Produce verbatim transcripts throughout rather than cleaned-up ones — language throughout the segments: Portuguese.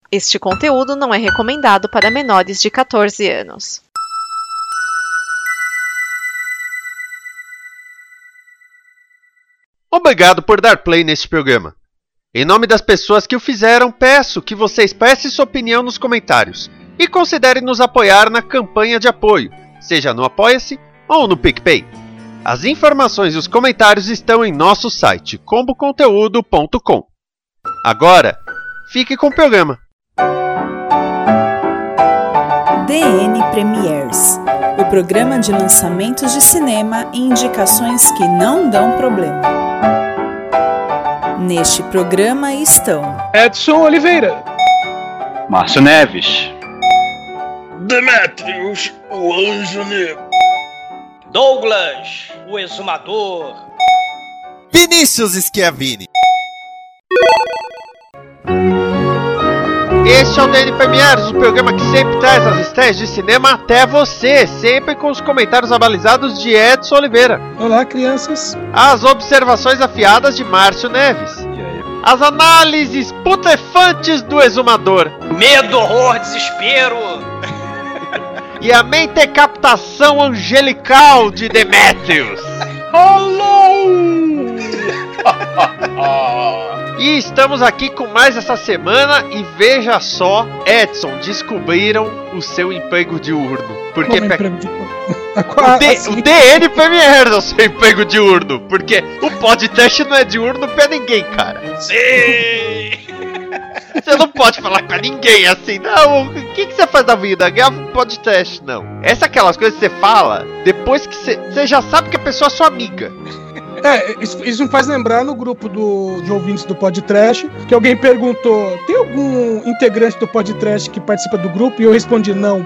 Este conteúdo não é recomendado para menores de quatorze anos. Obrigado por dar play neste programa. Em nome das pessoas que o fizeram, peço que você expresse sua opinião nos comentários e considere nos apoiar na campanha de apoio, seja no Apoia-se ou no PicPay. As informações e os comentários estão em nosso site combo conteúdo ponto com. Agora, fique com o programa. D N Premieres, o programa de lançamentos de cinema e indicações que não dão problema. Neste programa estão Edson Oliveira, Márcio Neves, Demetrius, o Anjo Negro, Douglas, o Exumador, Vinícius Schiavini. Este é o D N Premieres, o programa que sempre traz as estreias de cinema até você, sempre com os comentários abalizados de Edson Oliveira. Olá, crianças. As observações afiadas de Márcio Neves. As análises putrefantes do Exumador. medo, horror, desespero. E a mentecaptação angelical de Demetrius. Hello! E estamos aqui com mais essa semana e veja só, Edson, descobriram o seu emprego diurno. Porque Como pe... emprego de... o, D... assim? o D N Premiere é o seu emprego diurno. Porque o podcast não é diurno pra ninguém, cara. Sim! Você não pode falar pra ninguém assim, não, o que, que você faz da vida? Grava um podcast, não. Essa é aquelas coisas que você fala depois que você, você já sabe que a pessoa é sua amiga. É, isso, isso me faz lembrar no grupo do, de ouvintes do Podtrash, que alguém perguntou, tem algum integrante do Podtrash que participa do grupo? E eu respondi não.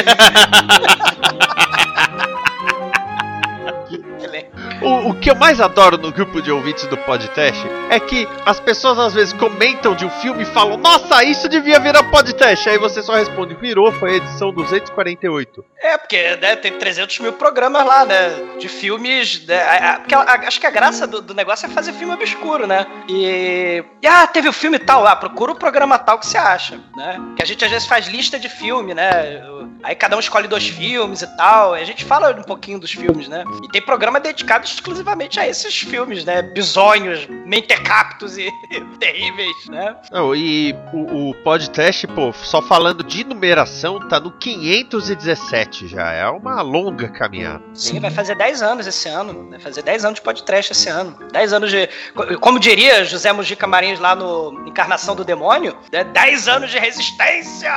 O, o que eu mais adoro no grupo de ouvintes do podcast é que as pessoas às vezes comentam de um filme e falam, nossa, isso devia virar podcast. Aí você só responde, virou, foi a edição duzentos e quarenta e oito. É, porque né, tem trezentos mil programas lá, né? De filmes. Né, a, a, porque a, a, acho que a graça do, do negócio é fazer filme obscuro, né? E, e. Ah, teve o filme tal. Ah, procura o programa tal que você acha, né? Que a gente às vezes faz lista de filme, né? Aí cada um escolhe dois filmes e tal. E a gente fala um pouquinho dos filmes, né? E tem programa dedicado exclusivamente a esses filmes, né? Bizonhos, mentecaptos e terríveis, né? Não, e o, o podcast, pô, só falando de numeração, tá no quinhentos e dezessete já. É uma longa caminhada. Sim, vai fazer dez anos esse ano. Vai fazer dez anos de podcast esse ano. dez anos de... Como diria José Mujica Marins lá no Encarnação do Demônio, né? dez anos de resistência!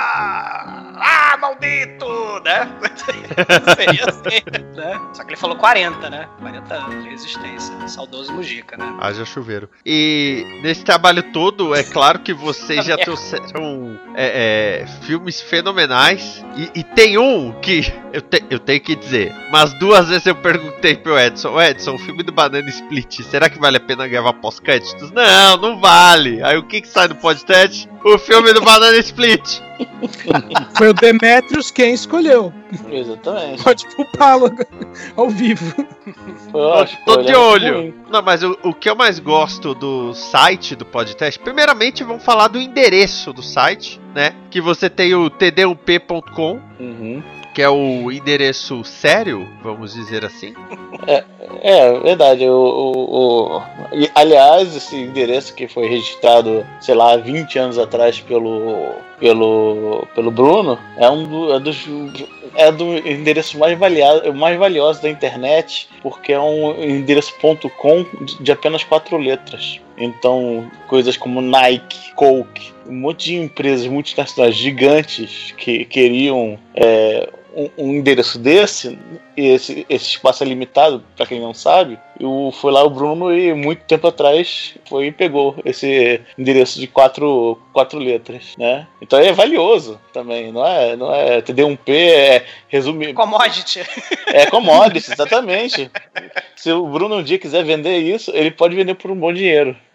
Ah, maldito! Né? Seria assim, né? Só que ele falou quarenta, né? quarenta anos de resistência. Saudoso Mujica, né? Haja chuveiro. E nesse trabalho todo, é claro que vocês já trouxeram é, é, filmes fenomenais. E, e tem um que eu, te, eu tenho que dizer, mas duas vezes eu perguntei pro Edson, Edson, o filme do Banana Split, será que vale a pena gravar pós-créditos? Não, não vale. Aí o que que sai do podcast? O filme do Banana Split. Foi o Demetrius quem escolheu. Exatamente. Pode culpá-lo ao vivo. Tô, tô de olho. Não, mas o, o que eu mais gosto do site do podcast, primeiramente vamos falar do endereço do site, né? Que você tem o t d u p ponto com, Uhum. que é o endereço sério, vamos dizer assim. É, é verdade. O, o, o, e, aliás, esse endereço que foi registrado, sei lá, vinte anos atrás pelo, pelo, pelo Bruno, é um do, é dos é do endereço mais, valia, mais valioso da internet, porque é um endereço .com de apenas quatro letras. Então, coisas como Nike, Coke, um monte de empresas multinacionais gigantes que queriam é, um, um endereço desse, e esse, esse espaço é limitado, para quem não sabe. Eu, foi lá o Bruno e muito tempo atrás foi e pegou esse endereço de quatro, quatro letras, né? Então é valioso também, não é, não é T D um P, é resumir. Commodity. É commodity, exatamente. Se o Bruno um dia quiser vender isso, ele pode vender por um bom dinheiro,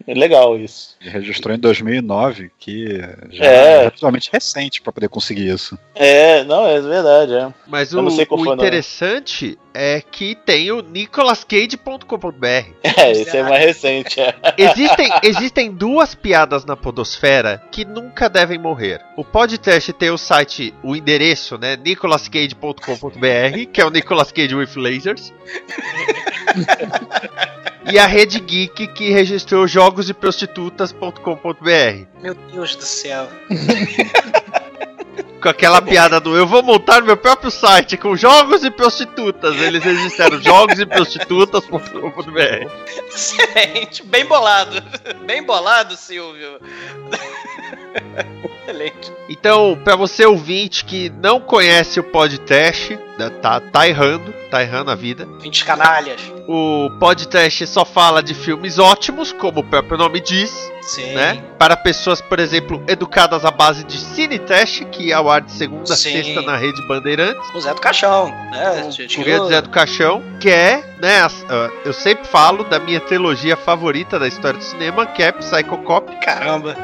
é legal isso. Ele registrou em dois mil e nove, que já É. é relativamente recente pra poder conseguir isso. É, não, é verdade, é. Mas Eu o, não sei qual o foi, não. interessante é que tem o nicolas cage ponto com ponto b r. É, esse é mais recente, é. Existem, existem duas piadas na podosfera que nunca devem morrer. O podcast tem o site, o endereço, né, nicolas cage ponto com ponto b r, que é o Nicolas Cage with Lasers. E a Rede Geek, que registrou jogos e prostitutas ponto com ponto b r. Meu Deus do céu. Com aquela piada do eu vou montar meu próprio site com jogos e prostitutas. Eles registraram jogos e prostitutas ponto com ponto b r. Excelente, bem bolado. Bem bolado, Silvio. Excelente. Então, pra você ouvinte que não conhece o podcast, tá, tá errando, tá errando a vida. vinte canalhas. O podcast só fala de filmes ótimos, como o próprio nome diz, Sim. né? Para pessoas, por exemplo, educadas à base de Cineteste, que é ao ar de segunda a Sim. sexta na Rede Bandeirantes. O Zé do Caixão, né? O Guia do Zé do Caixão, que é, né, as- uh, eu sempre falo da minha trilogia favorita da história do cinema, que é Psycho Cop. Caramba.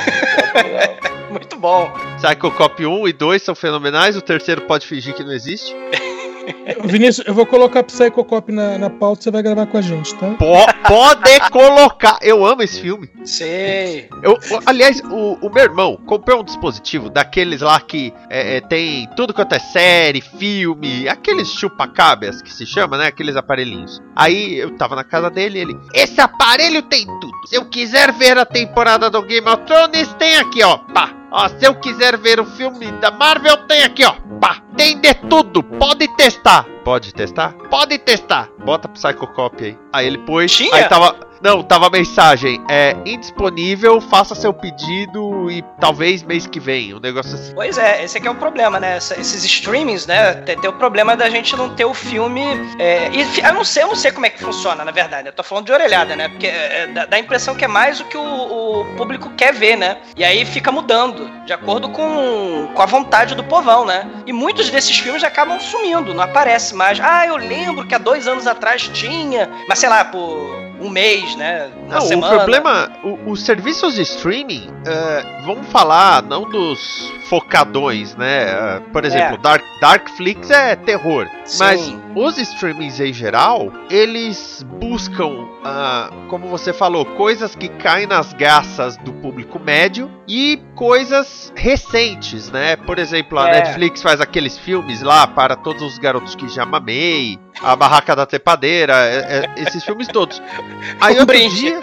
Muito bom. Psycho Cop um e dois são fenomenais, o terceiro pode fingir que não existe. Vinícius, eu vou colocar Psycho Cop na, na pauta e você vai gravar com a gente, tá? Po- pode colocar, eu amo esse filme. Sei. Eu, o- aliás, o, o meu irmão comprou um dispositivo daqueles lá que é, é, tem tudo quanto é série, filme, aqueles chupa-cabras que se chama, né? Aqueles aparelhinhos. Aí eu tava na casa dele e ele, esse aparelho tem tudo. Se eu quiser ver a temporada do Game of Thrones, tem aqui, ó. Pá. Ó, se eu quiser ver o filme da Marvel, tem aqui, ó. Pá. Tem de tudo. Pode testar. Pode testar? Pode testar. Bota Psycho Cop aí. Aí ele pôs. Tinha? Aí tava. Não, tava a mensagem. É indisponível, faça seu pedido e talvez mês que vem. Um negócio assim. Pois é, esse aqui é o problema, né? Essa- esses streamings, né? Tem, tem o problema da gente não ter o filme. É, e fi- eu não sei, eu não sei como é que funciona, na verdade. Eu tô falando de orelhada, né? Porque é, é, dá, dá a impressão que é mais o que o, o público quer ver, né? E aí fica mudando, de acordo com, com a vontade do povão, né? E muitos desses filmes acabam sumindo, não aparece mais. Ah, eu lembro que há dois anos atrás tinha, mas sei lá, por um mês, né? Uma Não, semana. o problema, o- os serviços de streaming, é, vamos falar não dos focadões, né? É, por exemplo, É. Dark, Darkflix é terror, Sim. mas os streamings em geral, eles buscam, ah, como você falou, coisas que caem nas graças do público médio e coisas recentes, né? Por exemplo, a É. Netflix faz aqueles filmes lá para todos os garotos que já mamei, A Barraca da Trepadeira, é- é- esses filmes todos. Aí Um outro brinde. dia.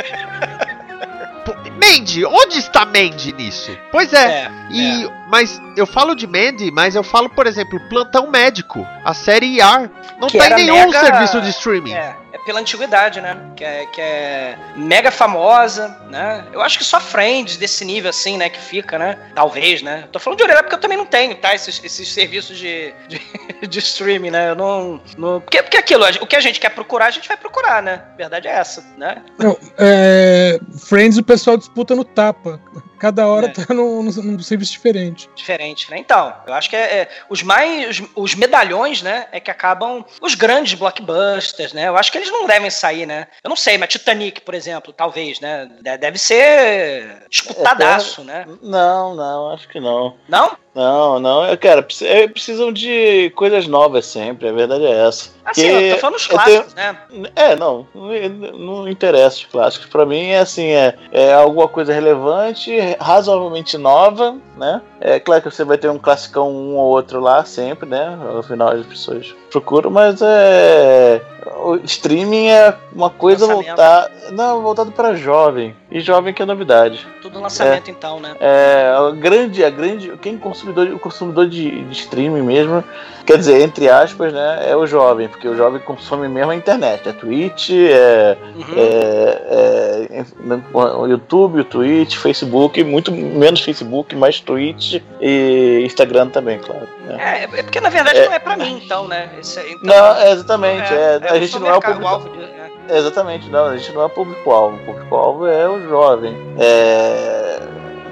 Pô, Mandy, onde está Mandy nisso? Pois é. É, E, mas eu falo de Mandy, mas eu falo, por exemplo, Plantão Médico, a série E R. Não Que tá em era nenhum mega- serviço de streaming. É, é pela antiguidade, né? Que é, que é mega famosa, né? Eu acho que só Friends desse nível assim, né? Que fica, né? Talvez, né? Tô falando de orelha porque eu também não tenho, tá? Esses, esses serviços de, de, de streaming, né? Eu não. não porque, porque aquilo, o que a gente quer procurar, a gente vai procurar, né? A verdade é essa, né? Não, é, Friends o pessoal disputa no tapa. Cada hora É. tá num, num, num serviço diferente. Diferente, né? Então, eu acho que é, é, os mais. Os, os medalhões, né? É que acabam. Os grandes blockbusters, né? Eu acho que eles não devem sair, né? Eu não sei, mas Titanic, por exemplo, talvez, né? De- Deve ser disputadaço, né? Não, não, acho que não. Não? Não, não, eu quero, precis- é, precisam de coisas novas sempre, a verdade é essa. Assim, Que eu tô falando dos eu clássicos, né? É, não, não, não interessa os clássicos. Pra mim é assim, é, é alguma coisa relevante, razoavelmente nova, né? É claro que você vai ter um classicão um ou outro lá sempre, né? Afinal as pessoas procuram, mas é o streaming é uma coisa Lançamento. voltada, não, voltado para jovem. E jovem que é novidade. Tudo lançamento, então, né? É, a grande, a grande, quem consumidor, o consumidor de, de streaming mesmo, quer dizer, entre aspas, né, é o jovem, porque o jovem consome mesmo a internet, é Twitch, é, Uhum. é, é, o YouTube, o Twitch, Facebook, muito menos Facebook, mais Twitch e Instagram também, claro. Né? É, é porque na verdade É. não é pra mim, então, né? Esse, então, Não, é, exatamente, é, a eu gente sou não é o mercado- público. alvo de- é. Exatamente, não, a gente não é público-alvo, o público-alvo é o jovem. É,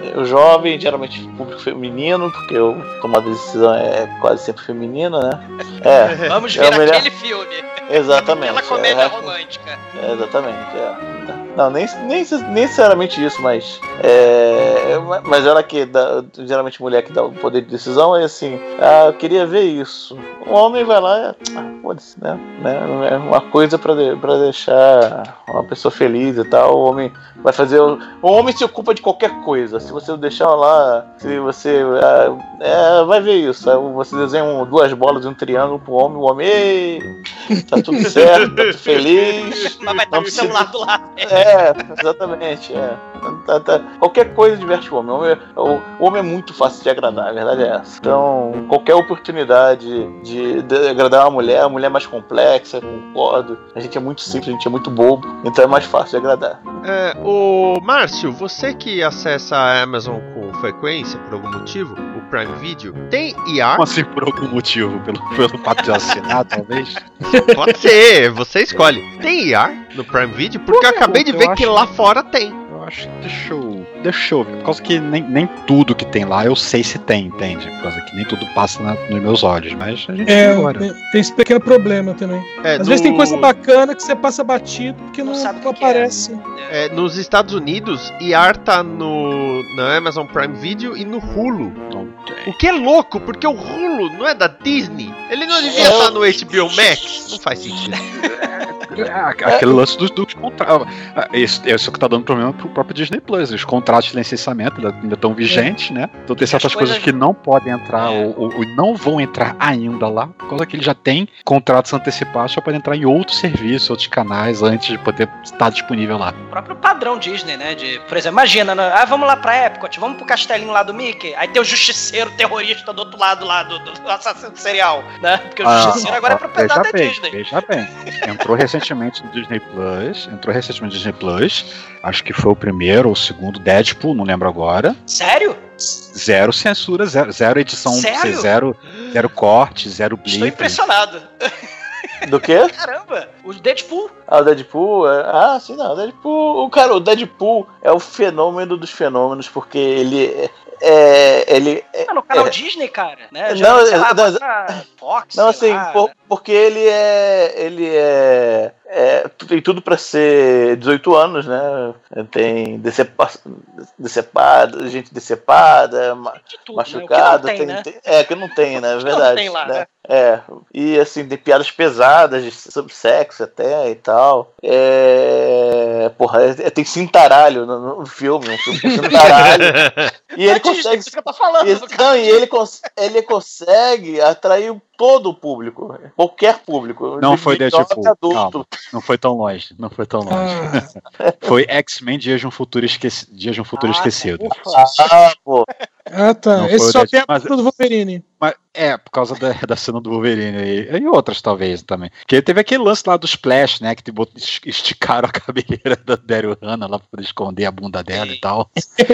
o jovem, geralmente público feminino, porque o tomada de decisão é quase sempre feminina, né? É, Vamos é ver melhor... aquele filme. Exatamente. Aquela comédia é, romântica. É, exatamente, é. Não, nem, nem, nem necessariamente isso, mas. É, mas ela que dá, geralmente mulher que dá o poder de decisão é assim, ah, eu queria ver isso. O homem vai lá e. Ah, pode-se, né? né? É uma coisa pra, de, pra deixar uma pessoa feliz e tal. O homem vai fazer. O, o homem se ocupa de qualquer coisa. Se você deixar lá, se você. É, vai ver isso. Você desenha um, duas bolas e um triângulo pro homem, o homem. Ei, tá tudo certo, tá tudo feliz. Mas vai estar com o celular do lado. É, exatamente. É. Tá, tá. Qualquer coisa diverte o homem. O homem, o, o homem é muito fácil de agradar, a verdade é essa. Então, qualquer oportunidade de, de agradar uma mulher, a mulher é mais complexa, concordo. A gente é muito simples, a gente é muito bobo, então é mais fácil de agradar. É, o Márcio, você que acessa a Amazon com frequência, por algum motivo, o Prime Video, tem I A? Como assim, por algum motivo? Pelo, pelo fato de assinar, talvez? Pode ser, você escolhe. Tem I A no Prime Video? Porque eu acabei de ver eu que acho... lá fora tem. Eu acho que deixa eu, deixa eu ver. Por causa que nem, nem tudo que tem lá eu sei se tem, entende? Por causa que nem tudo passa na, nos meus olhos, mas a gente é, vê agora. Tem, tem esse pequeno problema também. É, Às no... vezes tem coisa bacana que você passa batido porque não, Não sabe não o que aparece. É, nos Estados Unidos, I A tá no na Amazon Prime Video e no Hulu. Não tem. O que é louco, porque o Hulu não é da Disney. Ele não devia É. estar no H B O Max. Não faz sentido. É, aquele lance dos, dos contratos. Isso, isso que tá dando problema pro próprio Disney Plus. Os contratos de licenciamento ainda estão vigentes, né? Então tem certas coisas, coisas que não podem entrar é. ou, ou, ou não vão entrar ainda lá, por causa que ele já tem contratos antecipados para poder entrar em outros serviços, outros canais, antes de poder estar disponível lá. O próprio padrão Disney, né? De, por exemplo, imagina, né? Ah, vamos lá pra Epcot, vamos pro castelinho lá do Mickey, aí tem o justiceiro terrorista do outro lado lá, do, do assassino serial, né? Porque o ah, justiceiro agora é propriedade da bem, Disney. Veja bem, entrou recentemente no Disney Plus, entrou recentemente no Disney Plus, acho que foi o primeiro ou o segundo Deadpool, não lembro agora. Sério? Zero censura, zero, zero edição, Sério? zero, zero corte, zero blip. Estou impressionado. Do quê? Caramba, o Deadpool. Ah, o Deadpool? É... Ah, sim, não. O Deadpool, o cara, o Deadpool é o fenômeno dos fenômenos, porque ele é. é ele é, ah, no canal é, Disney, cara, né? Já não, sei lá, não, Fox, não assim, lá, por, porque ele é. Ele é. É, tem tudo pra ser dezoito anos, né? Tem decepa, decepada, gente decepada, de tudo, machucada. Né? Tem, tem, né? tem, é, que não tem, né? É verdade. Não tem lá, né? né? É, e assim, tem piadas pesadas de, sobre sexo até e tal. É, porra, é, tem cintaralho no, no filme, um filme com cintaralho. E ele consegue. Isso que eu tô falando, ele, não, e ele, cons, ele consegue atrair todo o público, qualquer público. Não foi Deadpool. Adulto. Não foi tão longe, não foi tão longe. Ah. Foi X-Men Dias de um Futuro, Esqueci... Dias de um Futuro ah, Esquecido. Ah, pô. Ah, tá. Esse só tem a mas, do Wolverine. Mas, é, por causa da, da cena do Wolverine e, e outras, talvez, também. Porque teve aquele lance lá do Splash, né, que tipo, esticaram a cabeleira da Daryl Hannah lá pra esconder a bunda dela Sim. e tal.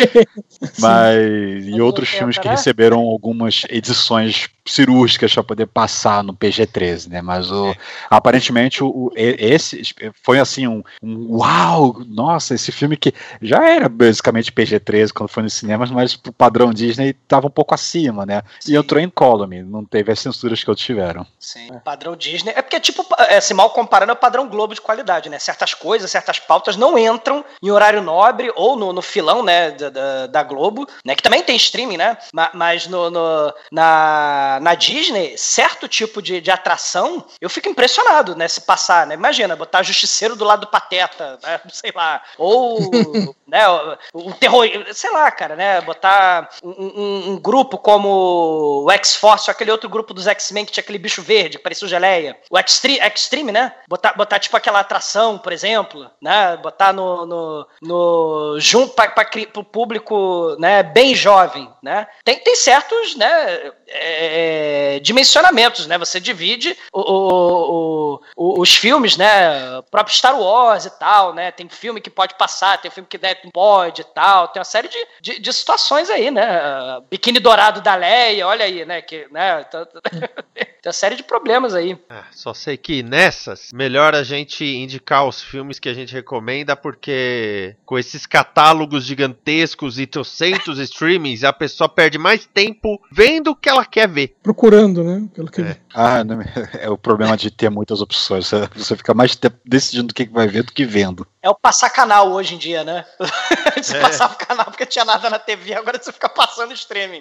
Mas, e outros filmes que receberam algumas edições cirúrgicas pra poder passar no P G treze, né, mas o, aparentemente o, esse foi assim um, um uau, nossa, esse filme que já era basicamente P G treze quando foi nos cinemas, mas pro padrão Disney tava um pouco acima, né, Sim. e entrou em column, não teve as censuras que outros tiveram. Sim, é. Padrão Disney, é porque tipo, é, se mal comparando é o padrão Globo de qualidade, né, certas coisas, certas pautas não entram em horário nobre ou no, no filão, né, da, da, da Globo, né, que também tem streaming, né, mas, mas no, no, na, na Disney, certo tipo de, de atração, eu fico impressionado, né, se passar, né, imagina, botar Justiceiro do lado do Pateta, né, sei lá, ou, né, o, o terror, sei lá, cara, né, botar um, um, um grupo como o X-Force, ou aquele outro grupo dos X-Men que tinha aquele bicho verde, que parecia o Geleia, o Extreme, Extreme, né, botar, botar tipo aquela atração, por exemplo, né, botar no, no, no junto para o público, né, bem jovem, né, tem, tem certos, né, é, dimensionamentos, né, você divide o, o, o, os filmes, né, o próprio Star Wars e tal, né, tem filme que pode passar, tem filme que não pode e tal, tem uma série de, de, de situações aí, né, Biquíni Dourado da Leia, olha aí, né, que, né, tem Tem uma série de problemas aí. É, só sei que nessas, melhor a gente indicar os filmes que a gente recomenda, porque com esses catálogos gigantescos e trocentos streamings, a pessoa perde mais tempo vendo o que ela quer ver. Procurando, né? Pelo que... É. Ah, não, é o problema de ter muitas opções. Você fica mais tempo decidindo o que vai ver do que vendo. É o passar canal hoje em dia, né? Você É. passava o canal porque tinha nada na T V, agora você fica passando streaming.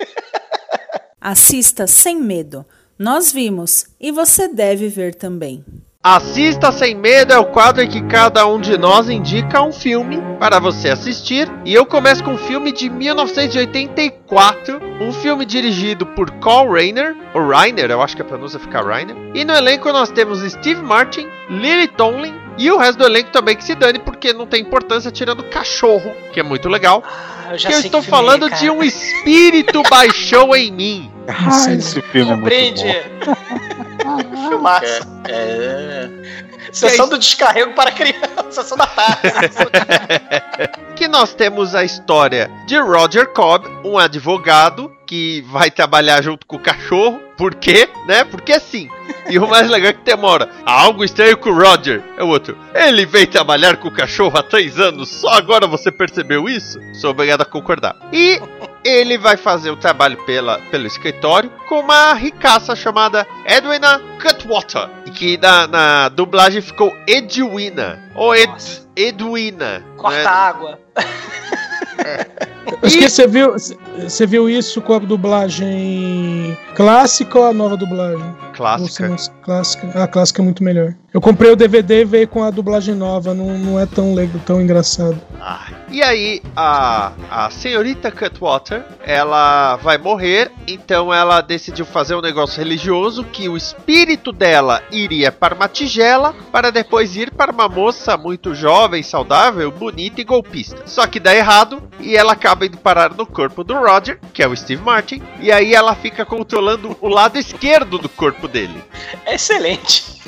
Assista sem medo. Nós vimos e você deve ver também. Assista Sem Medo é o quadro em que cada um de nós indica um filme para você assistir. E eu começo com um filme de mil novecentos e oitenta e quatro, um filme dirigido por Carl Reiner, ou Reiner, eu acho que a pronúncia fica Reiner. E no elenco nós temos Steve Martin, Lily Tomlin e o resto do elenco também que se dane, porque não tem importância, tirando o cachorro, que é muito legal. Ah, eu já Que eu sei estou que filme é, falando cara. de Um Espírito Baixou em Mim. Ah, esse filme é Um muito brinde. bom. Filmaço. É, Sessão do descarrego para criança. Sessão da tarde. Que nós temos a história de Roger Cobb, um advogado que vai trabalhar junto com o cachorro. Por quê? Né? Porque sim. E o mais legal é que demora. Há algo estranho com o Roger. É o outro. Ele veio trabalhar com o cachorro há três anos. Só agora você percebeu isso? Sou obrigado a concordar. E ele vai fazer o trabalho pela, pelo escritório com uma ricaça chamada Edwina Cutwater. E que na, na dublagem ficou Edwina. Ou Ed, Nossa. Edwina. Corta né? a água. Acho que você viu, você viu isso com a dublagem clássica ou a nova dublagem? Clássica. Ou se não- clássica. A clássica é muito melhor. Eu comprei o D V D e veio com a dublagem nova, não, não é tão legal, tão engraçado. Ah, e aí, a, a senhorita Cutwater, ela vai morrer, então ela decidiu fazer um negócio religioso que o espírito dela iria para uma tigela, para depois ir para uma moça muito jovem, saudável, bonita e golpista. Só que dá errado, e ela acaba indo parar no corpo do Roger, que é o Steve Martin, e aí ela fica controlando o lado esquerdo do corpo dele. É excelente.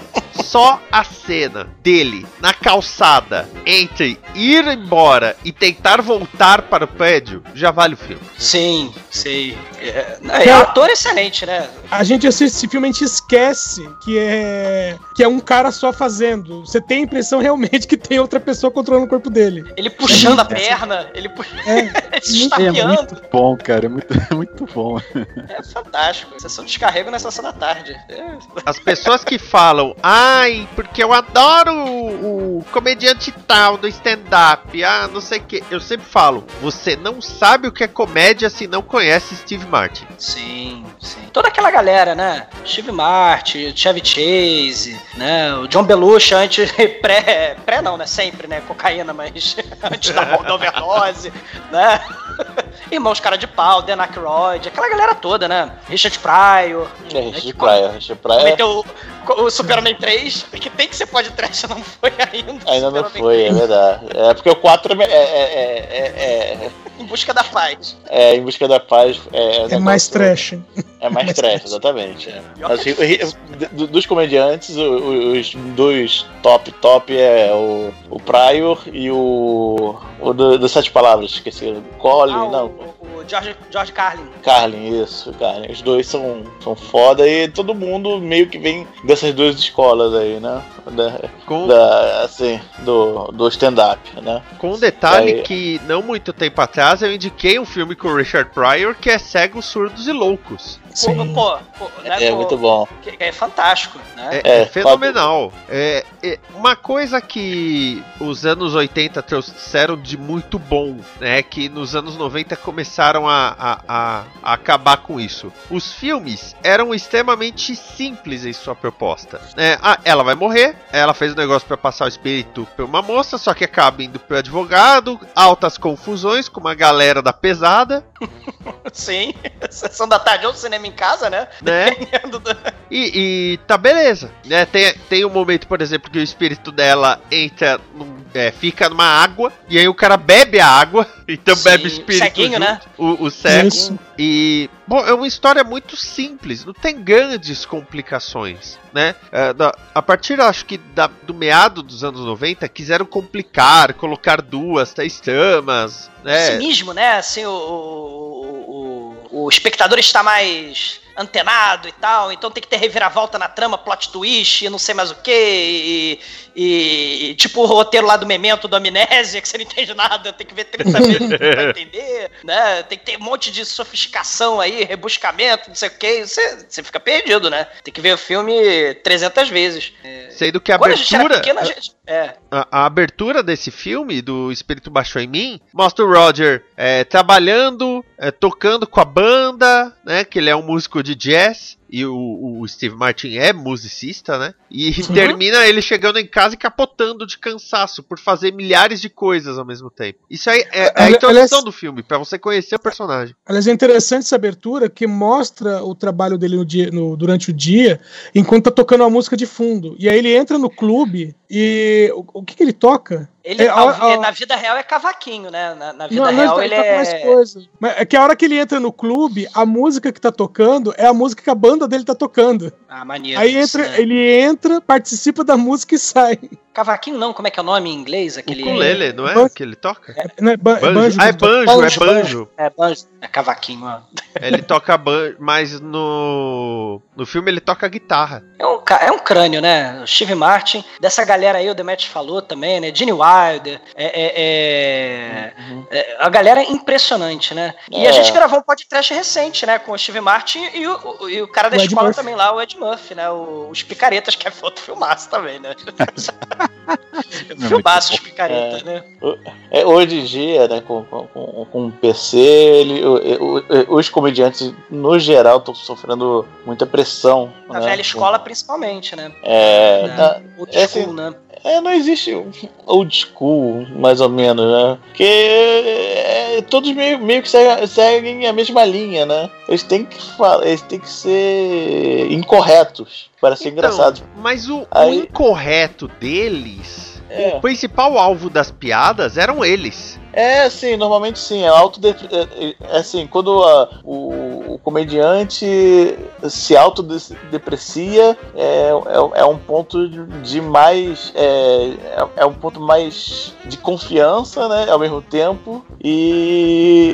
Só a cena dele na calçada entre ir embora e tentar voltar para o prédio já vale o filme. Sim, sei. É, é, um ator excelente, né? A gente assiste esse filme, a gente esquece que é que é um cara só fazendo. Você tem a impressão realmente que tem outra pessoa controlando o corpo dele. Ele puxando a perna, ele, pu... É, ele se É estapeando. muito bom, cara. É muito, é muito bom. É fantástico. Sessão de descarrego na sessão da tarde. É. As pessoas que falam, ai, porque eu adoro o, o comediante tal do stand-up, ah, não sei o que. Eu sempre falo, você não sabe o que é comédia se não conhece Steve Martin. Sim, sim. Toda aquela galera, né? Steve Martin, Chevy Chase, né? O John Belushi antes, pré, pré não, né? Sempre, né? Cocaína, mas antes da, da overdose, né? Irmãos Cara de Pau, Dan Aykroyd, aquela galera toda, né? Richard Pryor. É, né? Richard Que Pryor. Richard Pryor Meteu o, o Superman três, que tem que ser pode trash, não foi ainda. ainda não Superman foi, é três. verdade. É porque o quatro é, é, é, é, é, Em busca da paz. é Em Busca da Paz. É, é mais trash. É mais mais trash, trash. exatamente. É. Pior Assim, que é difícil. do- dos comediantes, o- o- os dois top top é o, o Pryor e o. O do, do Sete Palavras, esqueci. O Colin, Ah, o, não. o, o George, George Carlin. Carlin, isso, Carlin. Os dois são, são foda e todo mundo meio que vem dessas duas escolas aí, né? Da, Com, da, assim, do, do stand-up, né? com um detalhe Aí- que não muito tempo atrás eu indiquei um filme com o Richard Pryor que é Cegos, Surdos e Loucos. Sim. Pô, pô, pô, né, É pô, muito bom. que- que é fantástico, né? É, É, é fenomenal. É, é uma coisa que os anos oitenta trouxeram de muito bom, né? Que nos anos noventa começaram a, a, a, a acabar com isso. Os filmes eram extremamente simples em sua proposta. Né? Ah, ela vai morrer, ela fez um negócio pra passar o espírito pra uma moça, só que acaba indo pro advogado, altas confusões com uma galera da pesada, Sim, sessão da tarde ou cinema em casa, né? né? Dependendo do- E, e tá beleza, né? Tem, tem um momento, por exemplo, que o espírito dela entra, num, é, fica numa água, e aí o cara bebe a água, então Sim, bebe o espírito ceguinho, junto, né? o, o cego. Isso. E, bom, é uma história muito simples, não tem grandes complicações, né? É, da- a partir, acho que, da- do meado dos anos noventa, quiseram complicar, colocar duas, três tramas, né? Cinismo, né? Assim, o, o, o, o espectador está mais antenado e tal, então tem que ter reviravolta na trama, plot twist, não sei mais o que, e, e tipo o roteiro lá do Memento, do Amnésia, que você não entende nada, tem que ver trinta vezes pra entender, né? Tem que ter um monte de sofisticação aí, rebuscamento, não sei o que, você, você fica perdido, né? Tem que ver o filme trezentas vezes. Sendo que a Quando abertura... A, gente era pequeno, a, gente... é. a, a abertura desse filme, do Espírito Baixou em Mim, mostra o Roger é, trabalhando, é, tocando com a banda, né? Que ele é um músico de jazz. E o, o Steve Martin é musicista, né? E uhum. termina ele chegando em casa e capotando de cansaço por fazer milhares de coisas ao mesmo tempo. Isso aí é, é a introdução aliás, do filme, pra você conhecer o personagem. Aliás, é interessante essa abertura que mostra o trabalho dele no dia, no, durante o dia, enquanto tá tocando uma música de fundo. E aí ele entra no clube e o, o que, que ele toca? Ele, é, a, a, na vida real é cavaquinho, né? Na, na vida não, real não, ele tá é... mais coisa. Mas é que a hora que ele entra no clube, a música que tá tocando é a música que a banda dele tá tocando. Ah, maneiro. Aí entra, né? Ele entra, participa da música e sai. Cavaquinho não, como é que é o nome em inglês? Aquele... Ukulele, não é ban... que ele toca? É, não é, ban... banjo. é banjo. Ah, é banjo, banjo, é banjo. É banjo. É cavaquinho, ó. Ele toca banjo, mas no... no filme ele toca guitarra. É um, é um crânio, né? O Steve Martin, dessa galera aí, o Demet falou também, né? Gene Wilder, é, é, é... Uhum. é a galera é impressionante, né? E é. a gente gravou um podcast recente, né? Com o Steve Martin e o, o, e o cara da o escola também lá, o Ed Murphy, né? O, os Picaretas, que é outro filmaço também, né? Filmaço os Picaretas, é, né? É, hoje em dia, né? Com, com, com o P C, ele, o, o, os comediantes, no geral, estão sofrendo muita pressão. Na né? velha escola, principalmente, né? É, na, na, old é school, assim, né? É, não existe old school, mais ou menos, né? Porque é, todos meio, meio que seguem, seguem a mesma linha, né? Eles têm que falar, eles têm que ser incorretos para ser então, engraçados. Mas o, Aí, o incorreto deles, é. o principal alvo das piadas eram eles. É, sim, normalmente sim. É autodepre... é, assim, quando a, o, o comediante se autodeprecia, é, é, é um ponto de mais. É, é um ponto mais de confiança, né? Ao mesmo tempo. E,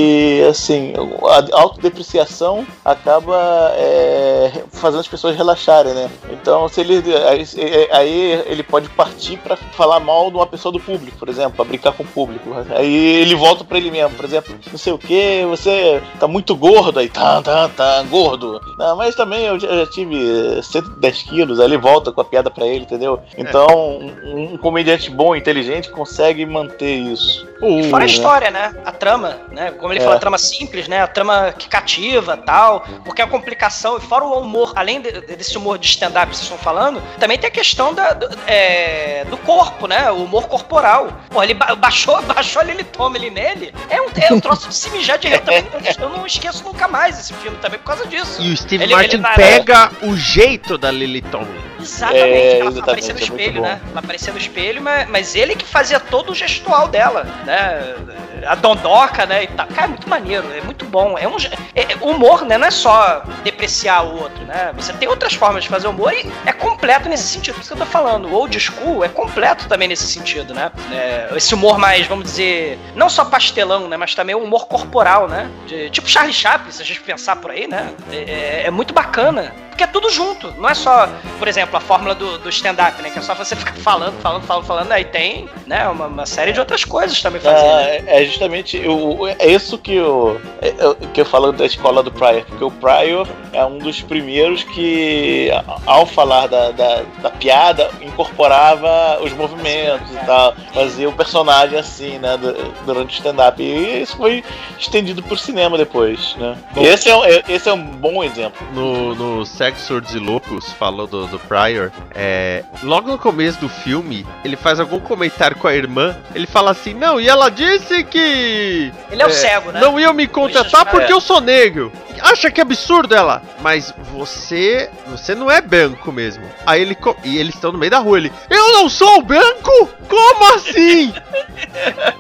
e assim, a autodepreciação acaba é, fazendo as pessoas relaxarem, né? Então, se ele. Aí, aí ele pode partir para falar mal de uma pessoa do público, por exemplo, para brincar com o público. Aí ele volta pra ele mesmo, por exemplo, não sei o que, você tá muito gordo, aí tá, tá, tá, gordo. Não, mas também eu já, eu já tive cento e dez quilos, aí ele volta com a piada pra ele, entendeu? Então, um, um comediante bom, inteligente, consegue manter isso. E fora a história, né? A trama, né? Como ele é. falou, a trama simples, né? A trama que cativa, tal, porque a complicação, e fora o humor, além de, desse humor de stand-up que vocês estão falando, também tem a questão da, do, é, do corpo, né? O humor corporal. Pô, ele ba- baixou, baixou ali, ele toma ele nele. É um, é um troço de se mijar de rir também. Eu não esqueço nunca mais esse filme também por causa disso. E o Steve ele, Martin ele vai, pega é. o jeito da Lily Tomlin. Exatamente, é, ela aparecia no espelho, né? Ela aparecia no espelho, mas, mas ele que fazia todo o gestual dela, né? A dondoca, né? E tal. Cara, é muito maneiro, é muito bom. É um é, humor, né? Não é só depreciar o outro, né? Você tem outras formas de fazer humor e é completo nesse sentido. Por isso que eu tô falando. O old school é completo também nesse sentido, né? É, esse humor mais, vamos dizer, não só pastelão, né? Mas também o humor corporal, né? De, tipo Charlie Chaplin, se a gente pensar por aí, né? É, é muito bacana. Porque é tudo junto, não é só, por exemplo, a fórmula do, do stand-up, né? Que é só você ficar falando, falando, falando, falando, aí tem, né, uma, uma série de outras coisas também fazendo. É, é justamente eu, é isso que eu, é, que eu falo da escola do Pryor, porque o Pryor é um dos primeiros que, ao falar da, da, da piada, incorporava os movimentos é. e tal, fazia o personagem assim, né, durante o stand-up. E isso foi estendido pro cinema depois, né? Bom, esse, é, esse é um bom exemplo. No, no Cegos, Surdos e Loucos, falou do, do Pryor, é, logo no começo do filme, ele faz algum comentário com a irmã, ele fala assim, não, e ela disse que... Ele é o é, cego, né? Não iam me contratar porque eu sou negro. Acha que absurdo ela? Mas você, você não é branco mesmo. Aí ele, e eles estão no meio da rua, ele, eu não sou branco? Como assim?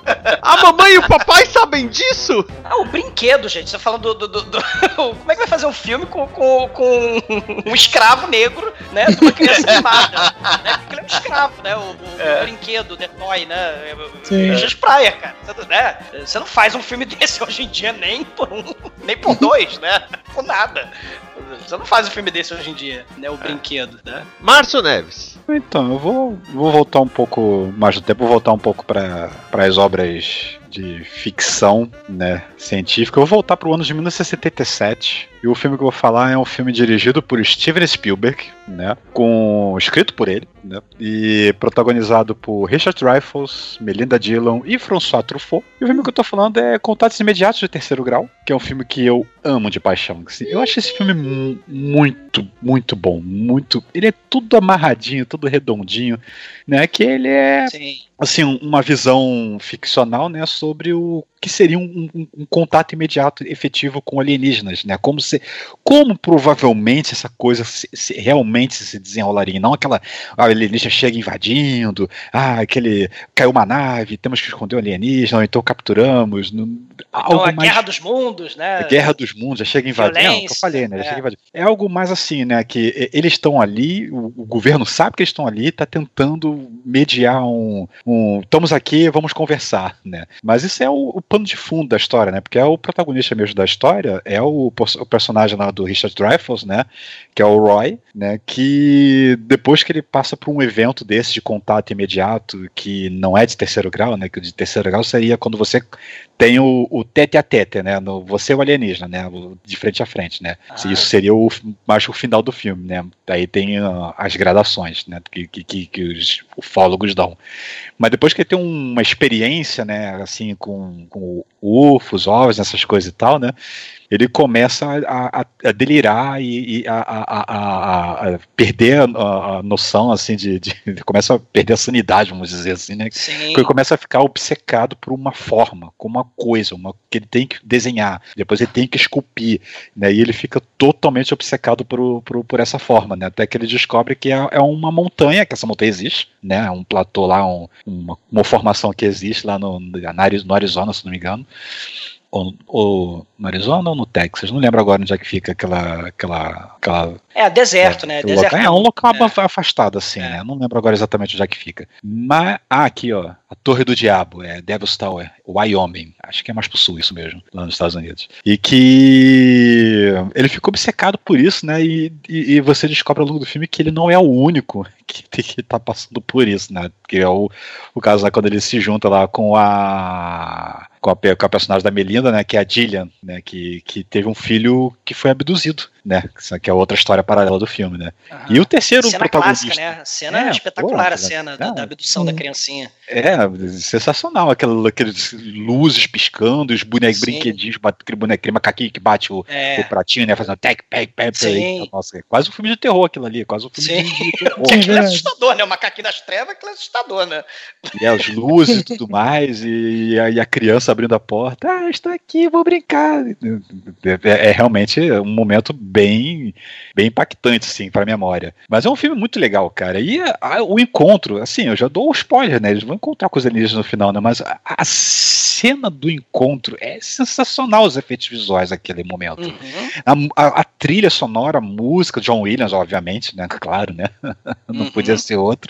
A mamãe e o papai sabem disso? Ah, o brinquedo, gente. Você falando do, do, do, do... Como é que vai fazer um, filme com, com, com um escravo negro, né? De uma criança mimada, né? Porque ele é um escravo, né? O, o, é. o brinquedo, o Detoy, né? Richard Pryor, cara. Você, né? Você não faz um filme desse hoje em dia nem por um, nem por dois, né? Por nada. Você não faz um filme desse hoje em dia, né? O brinquedo, né? Márcio Neves. Então, eu vou, vou voltar um pouco mais do tempo, vou voltar um pouco para as obras de ficção, né, científica. Eu vou voltar para o ano de mil novecentos e setenta e sete. E o filme que eu vou falar é um filme dirigido por Steven Spielberg, né, com, escrito por ele, né, e protagonizado por Richard Dreyfuss, Melinda Dillon e François Truffaut. E o filme que eu tô falando é Contatos Imediatos de Terceiro Grau, que é um filme que eu amo de paixão. Assim, eu acho esse filme muito, muito bom. Muito. Ele é tudo amarradinho, tudo redondinho, né? Que ele é, Sim. assim, uma visão ficcional, né, sobre o que seria um, um, um contato imediato efetivo com alienígenas, né? Como se, como provavelmente essa coisa se, se, realmente se desenrolaria, não aquela a alienígena chega invadindo, ah, aquele caiu uma nave, temos que esconder o alienígena, ou então capturamos, não, algo então, a mais, Guerra dos Mundos, né? A Guerra dos Mundos, já chega invadindo, é o que eu falei, né? Já é. chega invadindo. É algo mais assim, né? Que eles estão ali, o, o governo sabe que eles estão ali, está tentando mediar um, um, estamos aqui, vamos conversar, né? Mas isso é o, o pano de fundo da história, né? Porque é o protagonista mesmo da história, é o, o personagem lá do Richard Dreyfuss, né? Que é o Roy, né? Que depois que ele passa por um evento desse de contato imediato, que não é de terceiro grau, né? Que o de terceiro grau seria quando você tem o, o tete a tete, né? No, você é o alienígena, né? De frente a frente, né? Ah. Isso seria o, mais o final do filme, né? Aí tem uh, as gradações, né? Que, que, que, que os ufólogos dão. Mas depois que ele tem uma experiência, né? Assim, com, com U F Os, ovos, essas coisas e tal, né? Ele começa a, a, a delirar e, e a, a, a, a perder a, a noção, assim, de, de, de começa a perder a sanidade, vamos dizer assim, né? Sim. Ele começa a ficar obcecado por uma forma, com uma coisa, uma, que ele tem que desenhar, depois ele tem que esculpir, né? E ele fica totalmente obcecado por, por, por essa forma, né? Até que ele descobre que é, é uma montanha, que essa montanha existe, né? Um platô lá, um, uma, uma formação que existe lá no, no Arizona, se não me engano. Ou, ou no Arizona ou no Texas, não lembro agora onde é que fica aquela... aquela, aquela é, deserto, é, né? Deserto. É um local é. afastado, assim, é. né? Não lembro agora exatamente onde é que fica. Mas, ah, aqui, ó, a Torre do Diabo, é Devil's Tower, Wyoming, acho que é mais pro sul isso mesmo, lá nos Estados Unidos. E que ele ficou obcecado por isso, né? E, e, e você descobre ao longo do filme que ele não é o único que, que tá passando por isso, né? Que é o, o caso lá quando ele se junta lá com a... Com a, com a personagem da Melinda, né, que é a Gillian, né, que, que teve um filho que foi abduzido, né, que é outra história paralela do filme, né. Aham. E o terceiro cena protagonista... Clássica, né? Cena é, espetacular, pô, a cena é, da, da abdução é, da criancinha. É, sensacional, aquela, aqueles luzes piscando, os bonecos, brinquedinhos, aquele bonequinho, macaquinho que bate o, é. o pratinho, né, fazendo tec, pec, pec, pec. Nossa, é quase um filme de terror aquilo ali, quase um filme Sim. de, de terror. Aquilo é assustador, né, o macaquinho das trevas, aquilo é assustador, né. E as luzes e tudo mais, e a, e a criança abrindo a porta, ah, estou aqui, vou brincar. É, é realmente um momento bem, bem impactante, assim, para a memória. Mas é um filme muito legal, cara. E a, a, o encontro, assim, eu já dou o spoiler, né? Eles vão encontrar com os alienígenas no final, né? Mas a, a cena do encontro é sensacional, os efeitos visuais naquele momento. Uhum. A, a, a trilha sonora, a música, John Williams, obviamente, né? Claro, né? Não uhum. podia ser outro.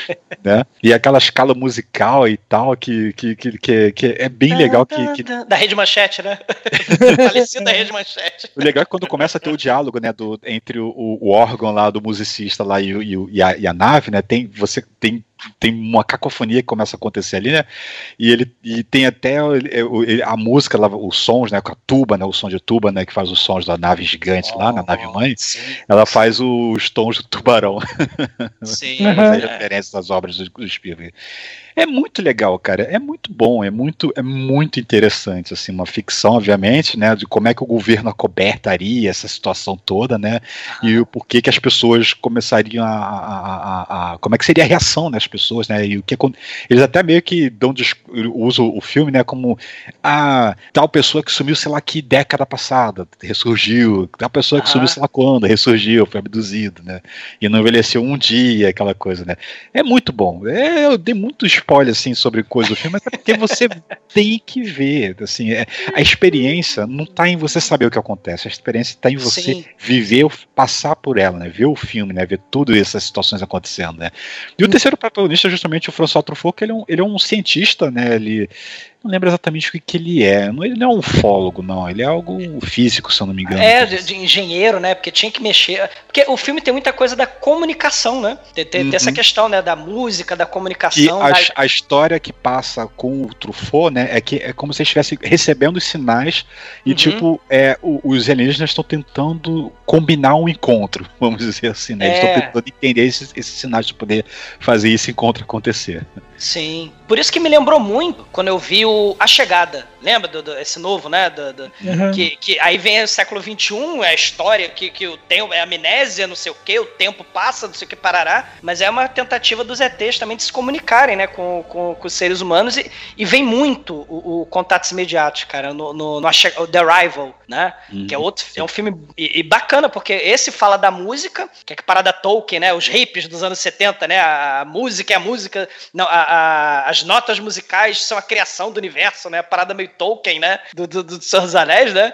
Né? E aquela escala musical e tal, que, que, que, que, que é bem legal. Que, que... Da Rede Manchete, né? Falecida Rede Manchete. O legal é que quando começa a ter o diálogo, né, do, entre o, o órgão lá do musicista lá e, e, e, a, e a nave, né? Tem, você tem tem uma cacofonia que começa a acontecer ali, né, e ele e tem até a música lá, os sons, né, com a tuba, né, o som de tuba, né, que faz os sons da nave gigante oh, lá, na nave mãe, sim, ela faz os tons do tubarão. Sim. Faz referências às obras do, do Spielberg. É muito legal, cara, é muito bom, é muito, é muito interessante, assim, uma ficção, obviamente, né, de como é que o governo acobertaria essa situação toda, né, ah. e o porquê que as pessoas começariam a, a, a, a como é que seria a reação, né, pessoas, né, e o que eles até meio que dão, usam o filme, né, como a tal pessoa que sumiu, sei lá que década passada, ressurgiu, tal pessoa que ah. sumiu, sei lá quando, ressurgiu, foi abduzido, né, e não envelheceu um dia, aquela coisa, né, é muito bom, é, eu dei muitos spoiler, assim, sobre coisa do filme, mas é porque você tem que ver, assim, é, a experiência não tá em você saber o que acontece, a experiência tá em você Sim. viver, passar por ela, né, ver o filme, né, ver tudo essas situações acontecendo, né. E o terceiro protagonista é justamente o François Truffaut, que ele é um, ele é um cientista, né, ele... Não lembro exatamente o que, que ele é. Ele não é um ufólogo, não. Ele é algo físico, se eu não me engano. É, de, de engenheiro, né? Porque tinha que mexer. Porque o filme tem muita coisa da comunicação, né? Tem, tem, uhum. tem essa questão, né? Da música, da comunicação. E a, da... a história que passa com o Truffaut, né? É que é como se ele estivesse recebendo os sinais e, uhum. tipo, é, o, os alienígenas estão tentando combinar um encontro, vamos dizer assim, né? Eles estão é. tentando entender esses, esses sinais de poder fazer esse encontro acontecer. Sim. Por isso que me lembrou muito quando eu vi o A Chegada. Lembra do, do, esse novo, né? Do, do, uhum. que, que aí vem o século vinte e um, é a história que, que o tempo, é amnésia, não sei o que, o tempo passa, não sei o que, parará. Mas é uma tentativa dos E Tês também de se comunicarem, né? Com, com, com os seres humanos. E, e vem muito o, o Contatos Imediatos, cara, no, no, no o The Arrival, né? Uhum. Que é outro, é um filme e, e bacana, porque esse fala da música, que é que parada Tolkien, né? Os hippies dos anos setenta, né? A, a música é a música, não, a, a, as notas musicais são a criação do universo, né? A parada meio Tolkien, né? Do, do, do Senhor dos Anéis, né?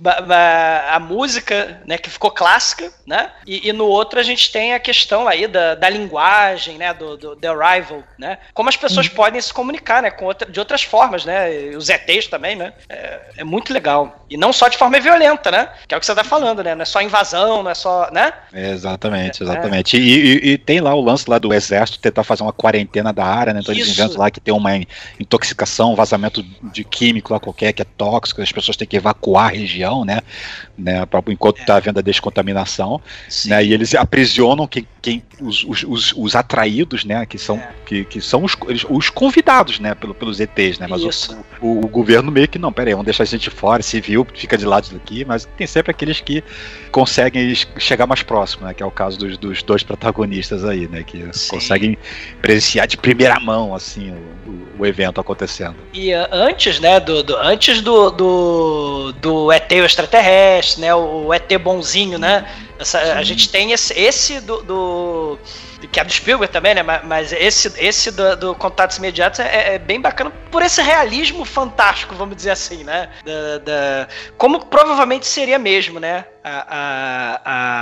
A, a música, né? Que ficou clássica, né? E, e no outro a gente tem a questão aí da, da linguagem, né? Do, do The Arrival, né? Como as pessoas uhum. podem se comunicar, né? Com outra, de outras formas, né? E os E Tês também, né? É, é muito legal. E não só de forma violenta, né? Que é o que você tá falando, né? Não é só invasão, não é só, né? É, exatamente, exatamente. É. E, e, e tem lá o lance lá do exército tentar fazer uma quarentena da área, né? Então eles inventam lá que tem uma intoxicação, um vazamento de químico lá qualquer que é tóxico, as pessoas têm que evacuar a região, né? né pra, enquanto está é. havendo a descontaminação, né? E eles aprisionam quem, quem, os, os, os, os atraídos, né? Que são, é. que, que são os, os convidados, né? Pelo, pelos E Tês, né? Mas o, o, o governo meio que não, pera aí, vamos deixar a gente fora, civil, fica de lado daqui, mas tem sempre aqueles que conseguem chegar mais próximo, né? Que é o caso dos, dos dois protagonistas aí, né? Que Sim. conseguem presenciar de primeira mão, assim, o, o, o evento acontecendo. E uh, antes, né, do, do, antes do, do, do E T extraterrestre, né, o E T bonzinho, né, essa, a gente tem esse, esse do, do que é do Spielberg também, né, mas esse, esse do, do Contatos Imediatos é, é bem bacana por esse realismo fantástico, vamos dizer assim, né, da, da, como provavelmente seria mesmo, né, a, a,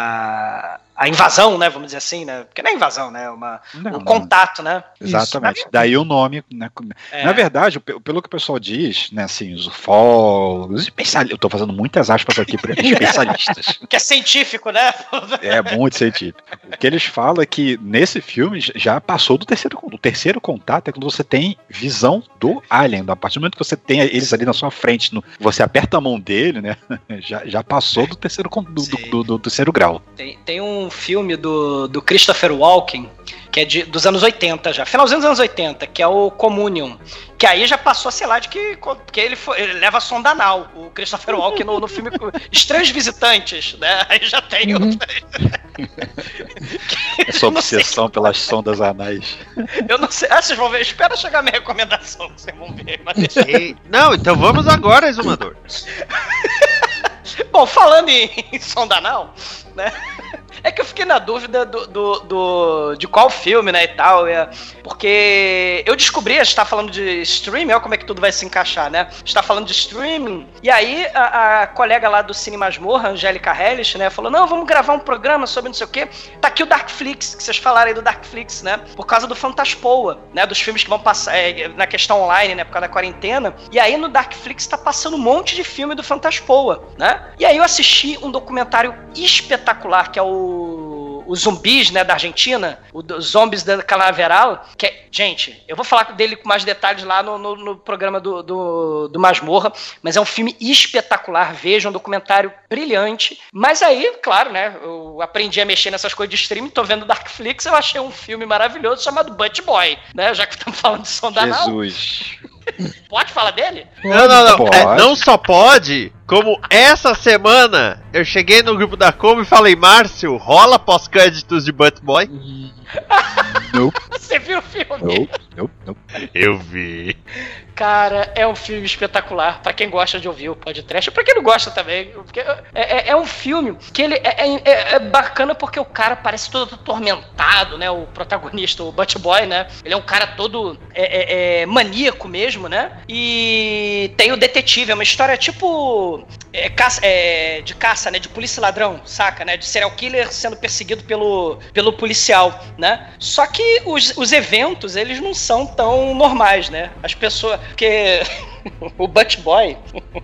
a a invasão, né, vamos dizer assim, né, porque não é invasão, né, uma, não, um não. contato, né. Exatamente, Isso. daí o nome, né, é. na verdade, pelo que o pessoal diz, né, assim, os ufólogos, os especialistas, eu tô fazendo muitas aspas aqui para especialistas. Que é científico, né. É, muito científico. O que eles falam é que nesse filme já passou do terceiro, do terceiro contato, é quando você tem visão do alien, a partir do momento que você tem eles ali na sua frente, no, você aperta a mão dele, né, já, já passou do terceiro, do, do, do, do terceiro grau. Tem, tem um filme do, do Christopher Walken, que é de, dos anos oitenta já, finalzinho dos anos oitenta, que é o Communion, que aí já passou, sei lá, de que, que ele, foi, ele leva sonda anal, o Christopher Walken no, no filme Estranhos Visitantes, né, aí já tem uhum. outra... Essa obsessão pelas sondas anais. Eu não sei, ah, vocês vão ver, espera chegar a minha recomendação, vocês vão ver, mas deixa... Ei, não, então vamos agora, Exumador. Bom, falando em, em sonda anal, né? É que eu fiquei na dúvida do, do, do, de qual filme, né, e tal, é, porque eu descobri, a gente tá falando de streaming, olha como é que tudo vai se encaixar, né? A gente tá falando de streaming, e aí a, a colega lá do Cine Masmorra, Angélica Hellish, né, falou, não, vamos gravar um programa sobre não sei o quê, tá aqui o Darkflix, que vocês falaram aí do Darkflix, né, por causa do Fantaspoa, né, dos filmes que vão passar é, na questão online, né, por causa da quarentena, e aí no Darkflix tá passando um monte de filme do Fantaspoa, né, e aí eu assisti um documentário espetacular, que é o os zumbis, né, da Argentina, os zombies da Canaveral, que é, gente, eu vou falar dele com mais detalhes lá no, no, no programa do, do, do Masmorra, mas é um filme espetacular, vejam, um documentário brilhante, mas aí, claro, né, eu aprendi a mexer nessas coisas de streaming, tô vendo Darkflix, eu achei um filme maravilhoso chamado Butt Boy, né, já que estamos falando de sonda anal. Jesus. Pode falar dele? Não, não, não, é, não só pode... Como essa semana eu cheguei no grupo da Como e falei, Márcio, rola pós-créditos de Batboy? Nope. Você viu o filme? Nope, nope, nope. Eu vi. Cara, é um filme espetacular. Pra quem gosta de ouvir o podcast, pra quem não gosta também. Porque é, é, é um filme que ele é, é, é bacana porque o cara parece todo atormentado, né? O protagonista, o Batboy, né? Ele é um cara todo é, é, é, maníaco mesmo, né? E tem o detetive. É uma história tipo é, caça, é, de caça, né? De polícia e ladrão, saca? Né? De serial killer sendo perseguido pelo, pelo policial, né? Só que os, os eventos, eles não são tão normais, né? As pessoas... Porque o Batboy,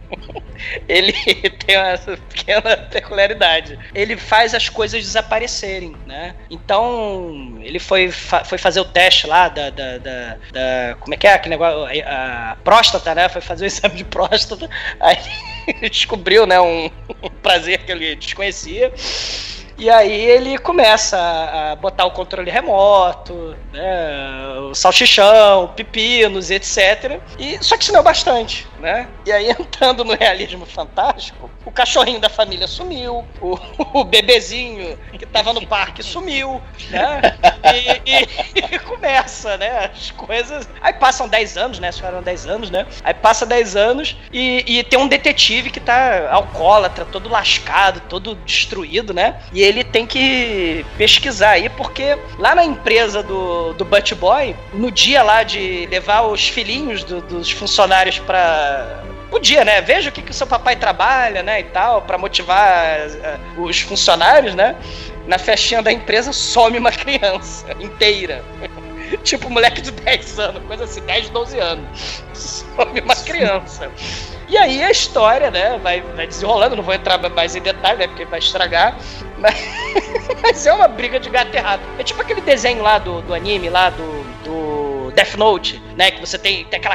ele tem uma pequena peculiaridade. Ele faz as coisas desaparecerem, né? Então, ele foi, fa- foi fazer o teste lá da, da, da, da... Como é que é aquele negócio? A, a próstata, né? Foi fazer o exame de próstata. Aí ele descobriu, né? Um, um prazer que ele desconhecia. E aí ele começa a botar o controle remoto, né, o salsichão, pepinos, etcétera. E, só que isso não é bastante, né? E aí, entrando no realismo fantástico, o cachorrinho da família sumiu, o, o bebezinho que tava no parque sumiu, né? E, e, e começa, né, as coisas... Aí passam dez anos, né? Eram dez anos, né? Aí passa dez anos e, e tem um detetive que tá alcoólatra, todo lascado, todo destruído, né? E ele tem que pesquisar aí, porque lá na empresa do, do Batboy, no dia lá de levar os filhinhos do, dos funcionários pra... O dia, né? Veja o que, que o seu papai trabalha, né? E tal, pra motivar uh, os funcionários, né? Na festinha da empresa some uma criança inteira. Tipo, moleque de dez anos, coisa assim, dez, doze anos. Some uma criança. E aí a história, né, vai, vai desenrolando, não vou entrar mais em detalhe, né, porque vai estragar, mas, mas é uma briga de gato e rato. É tipo aquele desenho lá do, do anime, lá do, do Death Note, né, que você tem, tem aquela...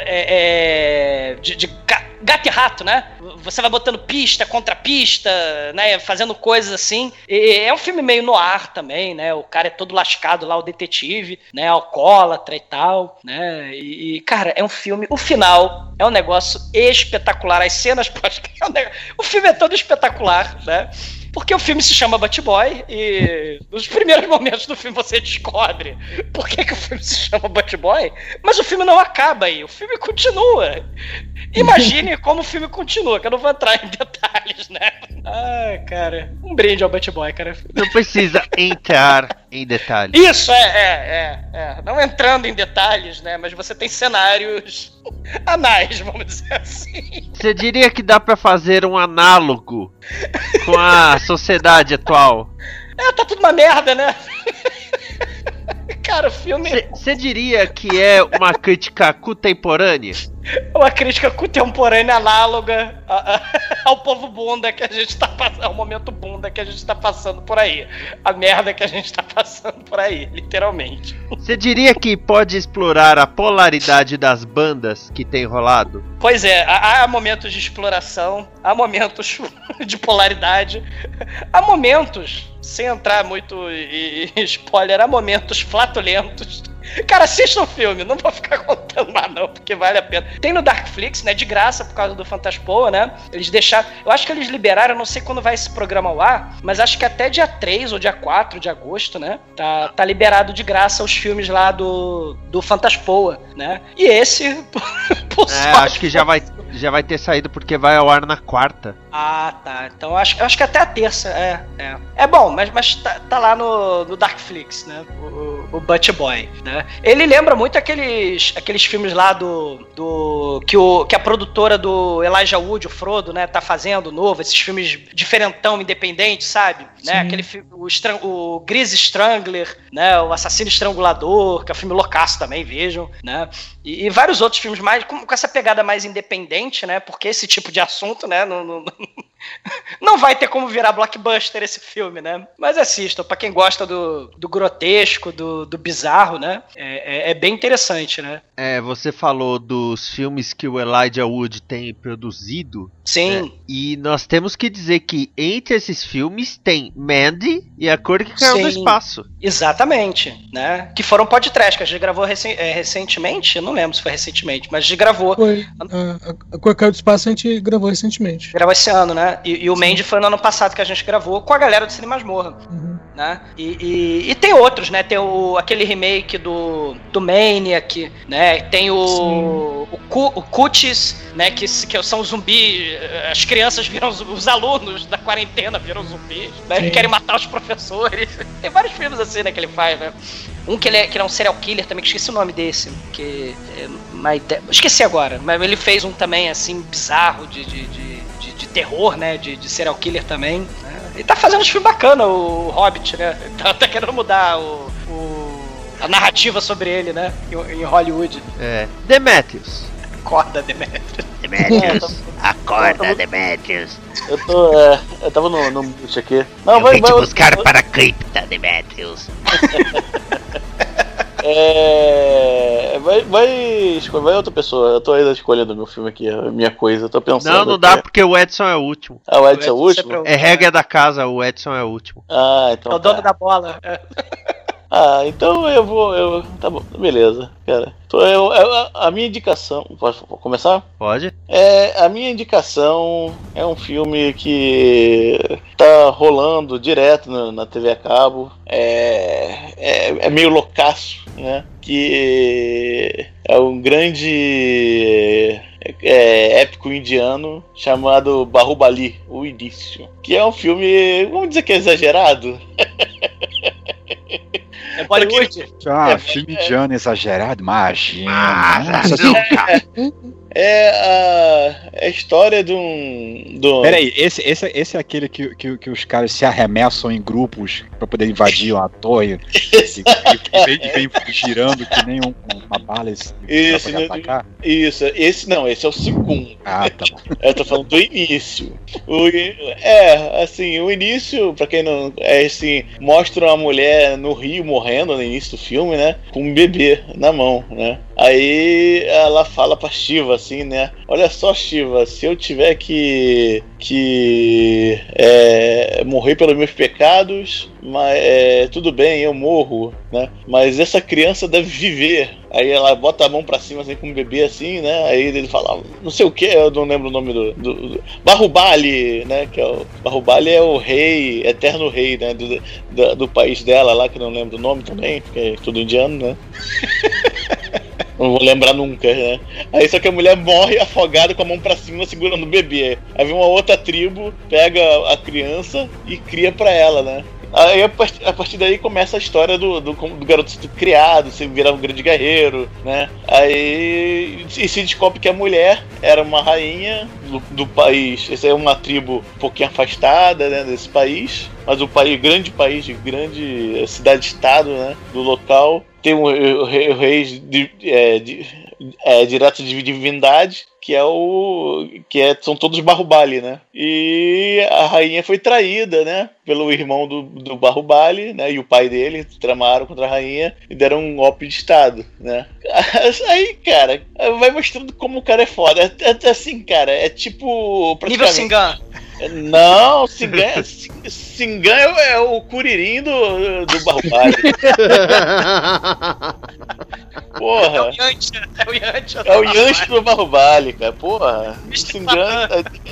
É, é, de, de gato e rato, né? Você vai botando pista contra pista, né? Fazendo coisas assim. E é um filme meio no ar também, né? O cara é todo lascado lá, o detetive, né? Alcoólatra e tal, né? E, e cara, é um filme... O final é um negócio espetacular. As cenas... É um negócio, o filme é todo espetacular, né? Porque o filme se chama Batboy e nos primeiros momentos do filme você descobre por que, que o filme se chama Batboy, mas o filme não acaba aí, o filme continua. Imagine como o filme continua, que eu não vou entrar em detalhes, né? Ai, cara, um brinde ao Batboy, cara. Não precisa entrar em detalhes. Isso, é, é, é, é. Não entrando em detalhes, né? Mas você tem cenários anais, vamos dizer assim. Você diria que dá pra fazer um análogo com a sociedade atual? É, tá tudo uma merda, né? Cara, o filme... Você diria que é uma crítica contemporânea? Uma crítica contemporânea análoga a, a, ao povo bunda que a gente tá passando, ao momento bunda que a gente tá passando por aí. A merda que a gente tá passando por aí, literalmente. Você diria que pode explorar a polaridade das bandas que tem rolado? Pois é, há, há momentos de exploração, há momentos de polaridade, há momentos, sem entrar muito em spoiler, há momentos flatulentos. Cara, assista o filme, não vou ficar contando mais não, porque vale a pena. Tem no Darkflix, né, de graça por causa do Fantaspoa, né, eles deixaram, eu acho que eles liberaram, eu não sei quando vai esse programa ao ar, mas acho que até dia três ou dia quatro de agosto, né, tá, tá liberado de graça os filmes lá do, do Fantaspoa, né, e esse, por É, acho que já vai, já vai ter saído porque vai ao ar na quarta. Ah, tá, então eu acho, eu acho que até a terça, é, é. É bom, mas, mas tá, tá lá no, no Darkflix, né, o, o Batboy, né. Ele lembra muito aqueles, aqueles filmes lá do, do que, o, que a produtora do Elijah Wood, o Frodo, né, tá fazendo novo, esses filmes diferentão, independente, sabe? Né? Aquele o, o Grease Strangler, né, o Assassino Estrangulador, que é um filme loucaço também, vejam, né? E, e vários outros filmes mais com, com essa pegada mais independente, né? Porque esse tipo de assunto, né, não, não, Não vai ter como virar blockbuster esse filme, né? Mas assistam, pra quem gosta do, do grotesco, do, do bizarro, né? É, é, é bem interessante, né? É, você falou dos filmes que o Elijah Wood tem produzido. Sim. Né? E nós temos que dizer que entre esses filmes tem Mandy e A Cor que Caiu Sim, no Espaço. Exatamente, né? Que foram podcast que a gente gravou recen- é, recentemente, eu não lembro se foi recentemente, mas a gente gravou. Foi. A, a Cor que Caiu do Espaço a gente gravou recentemente. Gravou esse ano, né? E, e o Mandy foi no ano passado que a gente gravou com a galera do Cine Masmorra. Uhum. Né? E, e, e tem outros, né? Tem o, aquele remake do, do Maniac, né? Tem o, o, Cu, o Cuties, né? Que, que são zumbis. As crianças viram, os alunos da quarentena viram zumbis, né? E querem matar os professores. Tem vários filmes assim, né? Que ele faz, né? Um que ele, é, que ele é um serial killer também, que esqueci o nome desse. Que é, my de- esqueci agora, mas ele fez um também assim bizarro de, de, de, de, de terror, né? De, de serial killer também, né? Ele tá fazendo uns filmes bacanas, o Hobbit, né? Tá, tá querendo mudar o, o, a narrativa sobre ele, né? Em, em Hollywood. É. Demetrius. Acorda, Demetrius. Demetrius. Acorda, Demetrius. Eu tô. É, eu tava no, no mute aqui. Não, eu vai, vim vai, te buscar vai, para a cripta, Demetrius. É. Vai, vai, escolhe, vai outra pessoa. Eu tô ainda escolhendo meu filme aqui, a minha coisa. Eu tô pensando. Não, não dá porque o Edson é o último. Ah, o Edson é o último? É regra da casa, o Edson é o último. Ah, então. É o tá. dono da bola. É. Ah, então eu vou. Eu, tá bom, beleza, cara. Então eu, eu, a minha indicação. Posso começar? Pode. É, a minha indicação é um filme que tá rolando direto na, na T V a cabo. É, é, é meio loucaço, né? Que é um grande. É, épico indiano chamado Bahubali, o Início. Que é um filme. Vamos dizer que é exagerado. É Bollywood? Ah, É, filme é, indiano exagerado, imagina. Mas, Nossa, nunca. É a, a história de um. De um... Peraí, esse, esse, esse é aquele que, que, que os caras se arremessam em grupos pra poder invadir uma torre e, e, e, vem, e vem girando que nem um, uma bala esse, Esse, pra não, atacar. isso, esse não, esse é o segundo. Ah, tá bom. Eu tô falando do início. O, é, assim, o início, pra quem não. É assim, mostra uma mulher no rio morrendo no início do filme, né? Com um bebê na mão, né? Aí ela fala pra Shiva assim, né? Olha só, Shiva, se eu tiver que. que. É, morrer pelos meus pecados, mas é, tudo bem, eu morro, né? Mas essa criança deve viver. Aí ela bota a mão pra cima assim com um bebê assim, né? Aí ele fala, não sei o que, eu não lembro o nome do, do, do Bahubali, né? Que é o Bahubali é o rei, eterno rei, né? Do, do, do país dela lá, que eu não lembro o nome também, porque é tudo indiano, né? Não vou lembrar nunca, né? Aí só que a mulher morre afogada com a mão pra cima segurando o bebê. Aí vem uma outra tribo, pega a criança e cria pra ela, né? Aí a partir, a partir daí começa a história do, do, do garoto ser criado, se virar um grande guerreiro, né? Aí e se descobre que a mulher era uma rainha do, do país. Essa é uma tribo um pouquinho afastada, né, desse país, mas o país, grande país, de grande cidade-estado, né, do local. Tem o, o, o rei de, é, de, é, direto de divindade, que é o que é, são todos Bahubali, né? E a rainha foi traída, né, pelo irmão do, do Bahubali, né, e o pai dele tramaram contra a rainha e deram um golpe de estado, né? Aí, cara, vai mostrando como o cara é foda. É, é assim, cara, é tipo nível Singan. Não, Singan, Singan é, o, é o Curirim do, do Bahubali. Porra. É o Yantia. É o Yantia. É o Yantia do Bahubali, cara. Porra. Singan.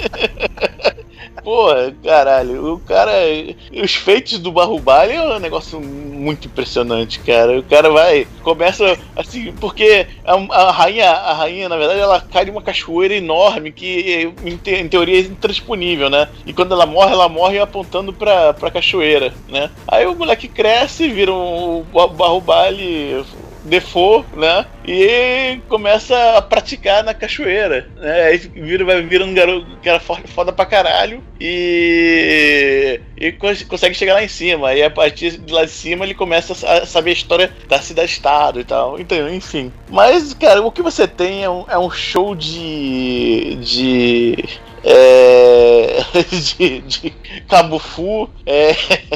Porra, caralho. O cara. Os feitos do Bahubali é um negócio muito impressionante, cara. O cara vai. Começa assim, porque a, a rainha, a rainha, na verdade, ela cai de uma cachoeira enorme que, em, te, em teoria, é intransponível, né? E quando ela morre, ela morre apontando pra, pra cachoeira, né? Aí o moleque cresce, vira um Bahubali default, né? E começa a praticar na cachoeira, né? Aí vira, vai virando um garoto que era foda pra caralho e, e consegue chegar lá em cima. E a partir de lá de cima ele começa a saber a história da cidade-estado e tal. Então, enfim. Mas, cara, o que você tem é um, é um show de. de é, de, de Cabo Fu, é,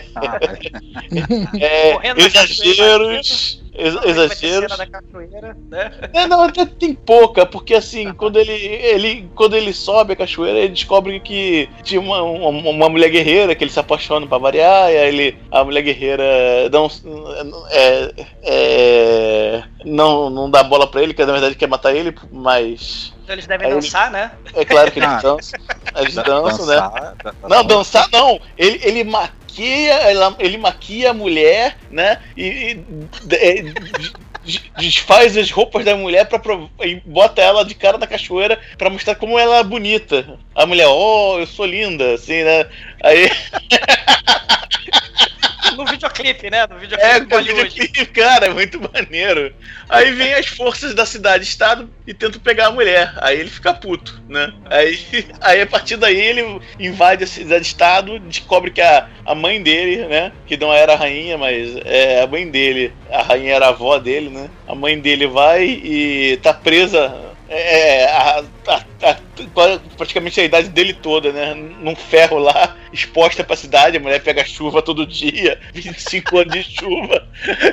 é, exageros. Ex exageros. Da cachoeira, né? É, não, até tem pouca, porque assim, quando ele, ele, quando ele sobe a cachoeira, ele descobre que tinha uma, uma, uma mulher guerreira que ele se apaixona pra variar, e aí ele, a mulher guerreira não, é, é, não, não dá bola pra ele, que na verdade quer matar ele, mas... Então eles devem dançar, ele, né? É claro que eles ah, dançam, eles dançam, dançar, né? Dançar, não, dançar não, ele, ele mata. Ele maquia a mulher, né? E, e desfaz as roupas da mulher pra, e bota ela de cara na cachoeira pra mostrar como ela é bonita. A mulher, oh, eu sou linda, assim, né? Aí. No videoclipe, né? No videoclipe, é, no videoclipe, cara, é muito maneiro. Aí vem as forças da cidade-estado e tentam pegar a mulher. Aí ele fica puto, né? Aí, aí a partir daí ele invade a cidade-estado, descobre que a, a mãe dele, né? Que não era a rainha, mas é a mãe dele. A rainha era a avó dele, né? A mãe dele vai e tá presa. É, a, a, a, praticamente a idade dele toda, né? Num ferro lá, exposta pra cidade, a mulher pega chuva todo dia, vinte e cinco anos de chuva.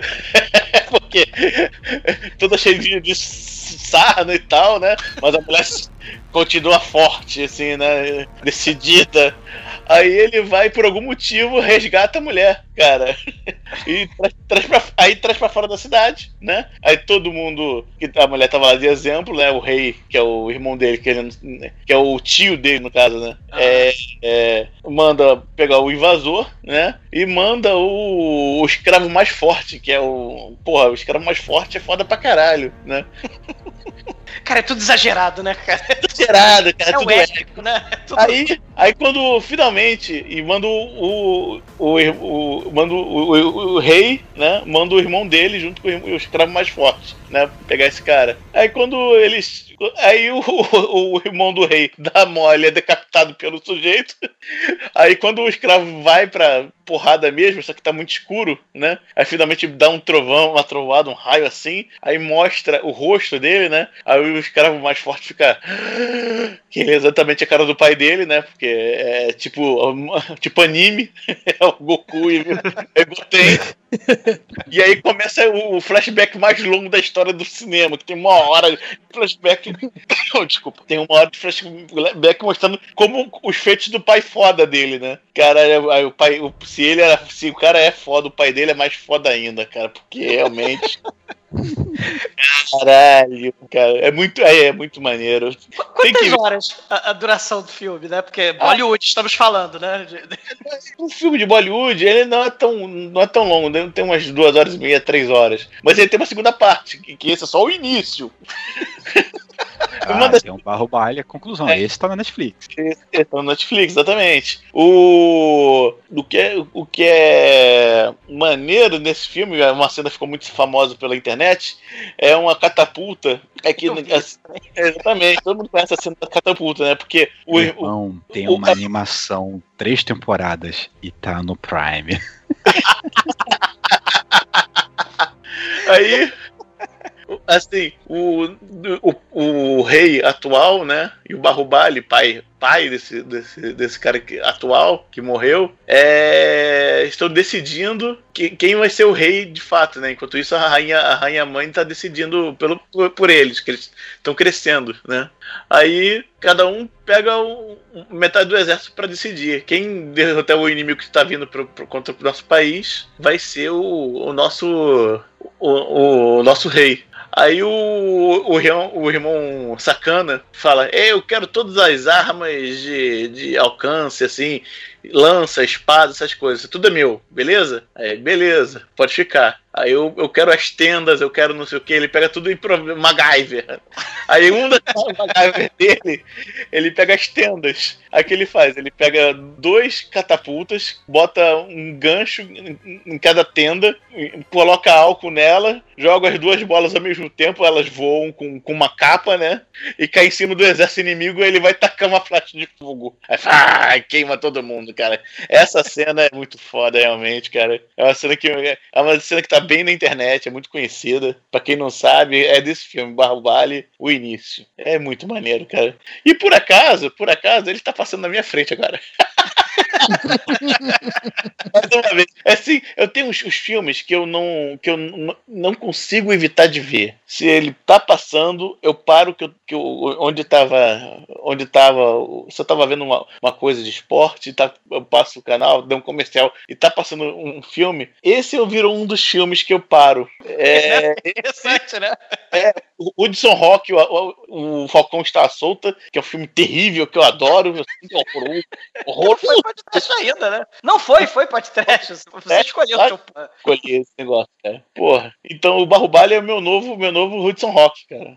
Porque toda cheia de sarna e tal, né? Mas a mulher continua forte, assim, né? Decidida. Aí ele vai, por algum motivo, resgata a mulher, cara. E traz, traz pra, aí traz pra fora da cidade, né? Aí todo mundo, que a mulher tava lá de exemplo, né? O rei, que é o irmão dele, que, ele, que é o tio dele, no caso, né? Ah. É, é, manda pegar o invasor, né? E manda o, o escravo mais forte, que é o... Porra, o escravo mais forte é foda pra caralho, né? Cara, é tudo exagerado, né, cara? É tudo exagerado, cara. É, é tudo épico, né? É tudo... Aí, aí quando finalmente e manda o, o, o, o, manda o, o, o rei, né? Manda o irmão dele junto com o, o escravo mais forte, né? Pegar esse cara. Aí quando eles... Aí o, o, o irmão do rei dá mole, é decapitado pelo sujeito. Aí quando o escravo vai pra porrada mesmo, só que tá muito escuro, né? Aí finalmente dá um trovão, uma trovoada, um raio assim. Aí mostra o rosto dele, né? Aí o escravo mais forte fica... Que é exatamente a cara do pai dele, né? Porque é tipo, tipo anime. É o Goku e é Goten. E aí começa o flashback mais longo da história do cinema, que tem uma hora de flashback. Oh, desculpa, tem uma hora de flashback mostrando como os feitos do pai foda dele, né? Cara, aí o pai, se ele era, se o cara é foda, o pai dele é mais foda ainda, cara, porque realmente. Caralho, cara, é muito, é, é muito maneiro. Quantas Tem que... horas a, a duração do filme, né? Porque Bollywood, ah, estamos falando, né? Um filme de Bollywood, ele não é tão, não é tão longo, né? Tem umas duas horas e meia, três horas. Mas ele tem uma segunda parte, que, que esse é só o início. Ah, das... Tem um barro baile, a conclusão. É. Esse tá na Netflix. Esse tá na Netflix, exatamente. O... O, que é... o que é maneiro nesse filme, uma cena ficou muito famosa pela internet, é uma catapulta. É que, assim, exatamente, todo mundo conhece a cena da catapulta, né? Porque o irmão o, tem o, uma o... animação, três temporadas, e tá no Prime. Aí... Assim, o, o, o rei atual, né? E o Bahubali, pai, pai desse, desse, desse cara que, atual, que morreu, é, estão decidindo que, quem vai ser o rei de fato, né? Enquanto isso, a rainha, a rainha mãe está decidindo pelo, por, por eles, que eles estão crescendo, né? Aí cada um pega o, metade do exército para decidir. Quem derrotar o inimigo que está vindo pro, pro, contra o nosso país vai ser o, o nosso o, o nosso rei. Aí o, o, irmão, o irmão sacana fala: eu quero todas as armas de, de alcance, assim, lança, espada, essas coisas, tudo é meu, beleza? Aí, beleza, pode ficar. Aí eu, eu quero as tendas, eu quero não sei o que, ele pega tudo em MacGyver. Aí um da MacGyver dele, ele pega as tendas. Aí o que ele faz? Ele pega dois catapultas, bota um gancho em, em cada tenda, coloca álcool nela, joga as duas bolas ao mesmo tempo, elas voam com, com uma capa, né? E cai em cima do exército inimigo, ele vai tacar uma flecha de fogo. Aí ah, queima todo mundo. absurdo, cara. Essa cena é muito foda, realmente, cara. É uma cena que, é uma cena que tá bem na internet, é muito conhecida. Pra quem não sabe, é desse filme, Barro Vale, o início. É muito maneiro, cara. E por acaso, por acaso, ele tá passando na minha frente agora. Mais uma vez, assim, eu tenho os, os filmes que eu não que eu não, não consigo evitar de ver. Se ele tá passando, eu paro que eu, que eu, onde tava onde tava, se eu tava vendo uma, uma coisa de esporte, tá, eu passo o canal, dá um comercial e tá passando um filme, esse eu viro um dos filmes que eu paro. É interessante, né? É, o Hudson Rock, o, o, o Falcão Está à Solta, que é um filme terrível, que eu adoro, eu sinto horror, horror. Foi podcast ainda, né? Não foi, foi podcast. Você é, escolheu o seu... Escolhi esse negócio, cara. Porra. Então o Barro Vale é o meu novo, meu novo Hudson Rock, cara.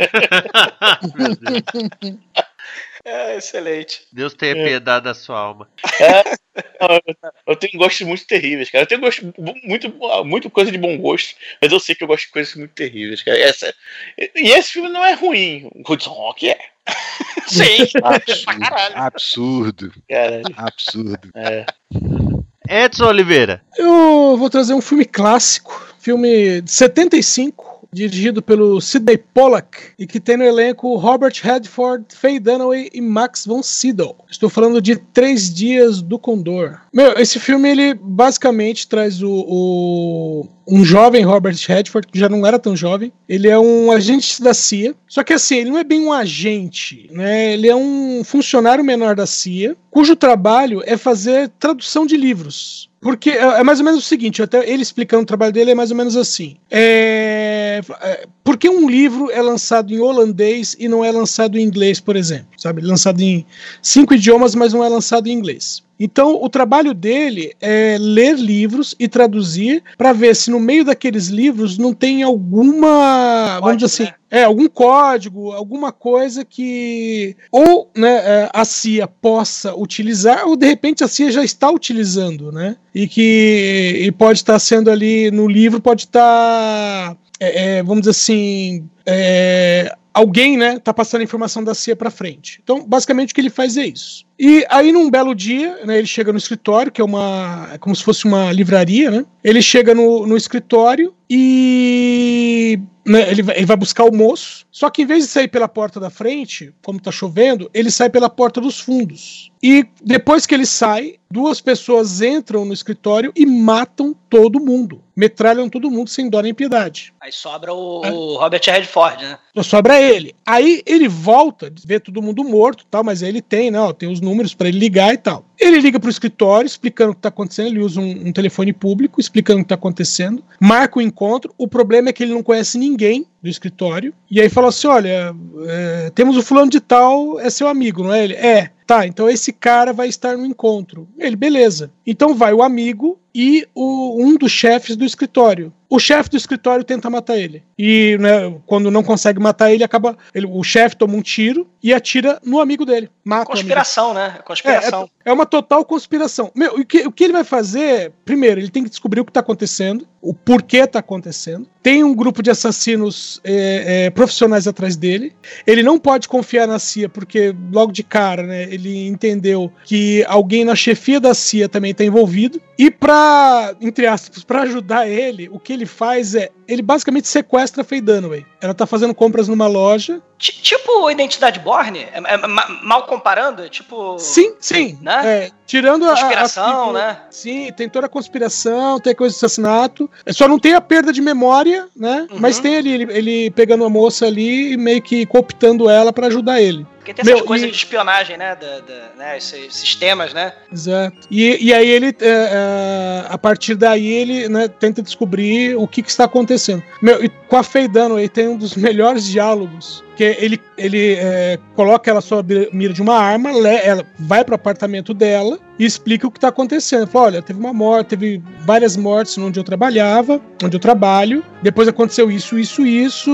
Meu Deus. É, excelente. Deus tenha piedade da sua alma. É, eu tenho gostos muito terríveis, cara. Eu tenho gosto, muito, muito coisa de bom gosto, mas eu sei que eu gosto de coisas muito terríveis, cara. Essa, e esse filme não é ruim. O Hudson Rock é. Sim. Absurdo. Absurdo. Caralho. Absurdo. É. Edson Oliveira. Eu vou trazer um filme clássico, filme de setenta e cinco, dirigido pelo Sidney Pollack, e que tem no elenco Robert Redford, Faye Dunaway e Max von Sydow. Estou falando de Três Dias do Condor. Meu, esse filme, ele basicamente traz o, o um jovem Robert Redford, que já não era tão jovem. Ele é um agente da C I A, só que assim, ele não é bem um agente, né? Ele é um funcionário menor da C I A, cujo trabalho é fazer tradução de livros. Porque é mais ou menos o seguinte, até ele explicando o trabalho dele é mais ou menos assim. É, por que um livro é lançado em holandês e não é lançado em inglês, por exemplo? Sabe? Lançado em cinco idiomas, mas não é lançado em inglês. Então, o trabalho dele é ler livros e traduzir para ver se no meio daqueles livros não tem alguma, vamos dizer assim, né? é, algum código, alguma coisa que ou, né, a C I A possa utilizar, ou de repente a C I A já está utilizando, né? E que e pode estar sendo ali no livro, pode estar, é, é, vamos dizer assim, é, alguém, né, tá passando a informação da C I A para frente. Então, basicamente, o que ele faz é isso. E aí, num belo dia, né, ele chega no escritório, que é uma, é como se fosse uma livraria, né? Ele chega no, no escritório e né, ele, vai, ele vai buscar o moço, só que em vez de sair pela porta da frente, como tá chovendo, ele sai pela porta dos fundos. E depois que ele sai, duas pessoas entram no escritório e matam todo mundo. Metralham todo mundo sem dó nem piedade. Aí sobra o, é. o Robert Redford, né? Só sobra ele. Aí ele volta, vê todo mundo morto, tal, mas aí ele tem, né, ó, tem os números para ele ligar e tal. Ele liga pro escritório, explicando o que tá acontecendo, ele usa um, um telefone público, explicando o que tá acontecendo, marca o encontro. O problema é que ele não conhece ninguém do escritório, e aí fala assim, olha, é, temos o fulano de tal, é seu amigo, não é ele? É. Tá, então esse cara vai estar no encontro. Ele, beleza. Então vai o amigo e o, um dos chefes do escritório. O chefe do escritório tenta matar ele. E né, quando não consegue matar ele, acaba. Ele, o chefe toma um tiro e atira no amigo dele. Mata conspiração, né? Conspiração. É, é, é uma total conspiração. Meu, o que, o que ele vai fazer? Primeiro, ele tem que descobrir o que está acontecendo, o porquê está acontecendo. Tem um grupo de assassinos é, é, profissionais atrás dele. Ele não pode confiar na C I A, porque logo de cara, né, ele entendeu que alguém na chefia da C I A também está envolvido. E para, entre aspas, para ajudar ele, o que ele faz é, ele basicamente sequestra a Faye Dunaway. Ela tá fazendo compras numa loja. T- tipo Identidade Bourne? É, é, mal comparando? É tipo... Sim, sim. Né? É, tirando a... Conspiração, a, a, né? Sim, tem toda a conspiração, tem a coisa de assassinato. Só não tem a perda de memória, né? Uhum. Mas tem ali, ele, ele pegando a moça ali e meio que cooptando ela pra ajudar ele. Porque tem essas Meu, coisas e... de espionagem, né? Da, da, né? Esses sistemas, né? Exato. E, e aí ele, é, é, a partir daí, ele né, tenta descobrir o que, que está acontecendo. Meu, e com a Faye Dunaway tem um dos melhores diálogos, que ele, ele é, coloca ela sob a mira de uma arma, ela vai pro apartamento dela e explica o que está acontecendo. Fala, olha, teve uma morte, teve várias mortes onde eu trabalhava, onde eu trabalho, depois aconteceu isso, isso, isso,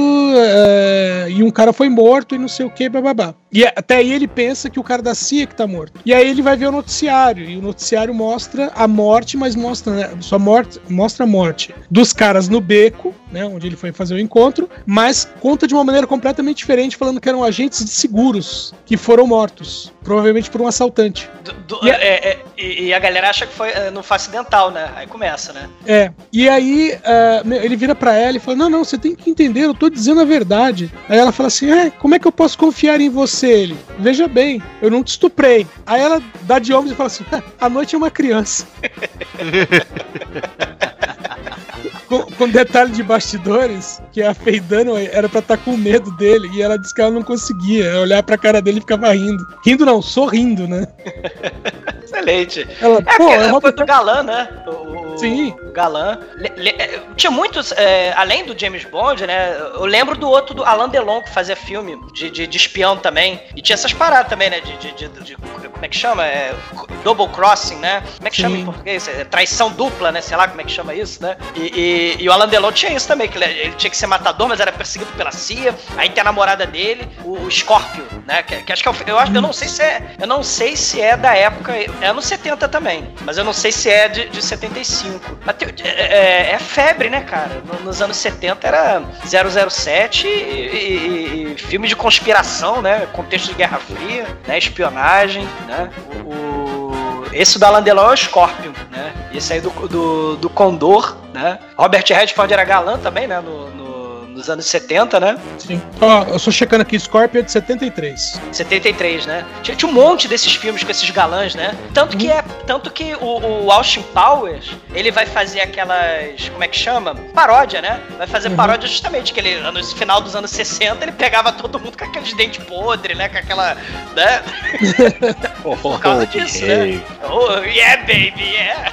é, e um cara foi morto e não sei o que, bababá. E até aí ele pensa que o cara da C I A que tá morto. E aí ele vai ver o noticiário, e o noticiário mostra a morte, mas mostra, né, só morte, mostra a morte dos caras no beco, né, onde ele foi fazer o encontro, mas conta de uma maneira completamente diferente, falando que eram agentes de seguros que foram mortos, provavelmente por um assaltante. Do, do, é, é, É, e, e a galera acha que foi, não foi acidental, né? Aí começa, né? É, e aí uh, ele vira pra ela e fala, não, não, você tem que entender, eu tô dizendo a verdade. Aí ela fala assim, é, como é que eu posso confiar em você? Ele, veja bem, eu não te estuprei. Aí ela dá de ombros e fala assim, a noite é uma criança. Com, com detalhe de bastidores, que a Faye Dunaway era pra estar com medo dele, e ela disse que ela não conseguia olhar pra cara dele e ficava rindo. Rindo não, sorrindo, né? Excelente. Ela, é, pô, porque é foi Robert... do galã, né? O, Sim. O galã. Le, le, tinha muitos, é, além do James Bond, né? Eu lembro do outro, do Alain Delon, que fazia filme de, de, de espião também. E tinha essas paradas também, né? De, de, de, de como é que chama? É, double crossing, né? Como é que Sim. chama em português? É, traição dupla, né? Sei lá como é que chama isso, né? E, e, e o Alain Delon tinha isso também, que ele, ele tinha que ser matador, mas era perseguido pela C I A. Aí tem a namorada dele, o, o Scorpio, né? Que, que acho que é o, eu, acho, eu não sei se é. Eu não sei se é da época. É anos setenta também. Mas eu não sei se é de, de setenta e cinco. Mas tem, é, é febre, né, cara? Nos anos setenta era zero zero sete e, e, e filme de conspiração, né? Contexto de Guerra Fria, né? Espionagem, né? O, o, esse do Alain Delon é o Scorpion, né? Esse aí do, do, do Condor, né? Robert Redford era galã também, né? No, no, nos anos setenta, né? Sim. Ó, oh, eu sou checando aqui, Scorpion é de setenta e três. setenta e três, né? Tinha, tinha um monte desses filmes com esses galãs, né? Tanto que, é, tanto que o, o Austin Powers, ele vai fazer aquelas, como é que chama? Paródia, né? Vai fazer uhum. paródia justamente, que ele, no final dos anos sessenta, ele pegava todo mundo com aqueles dentes podres, né? Com aquela, né? Oh, Por causa disso, hey. né? Oh, yeah, baby, yeah!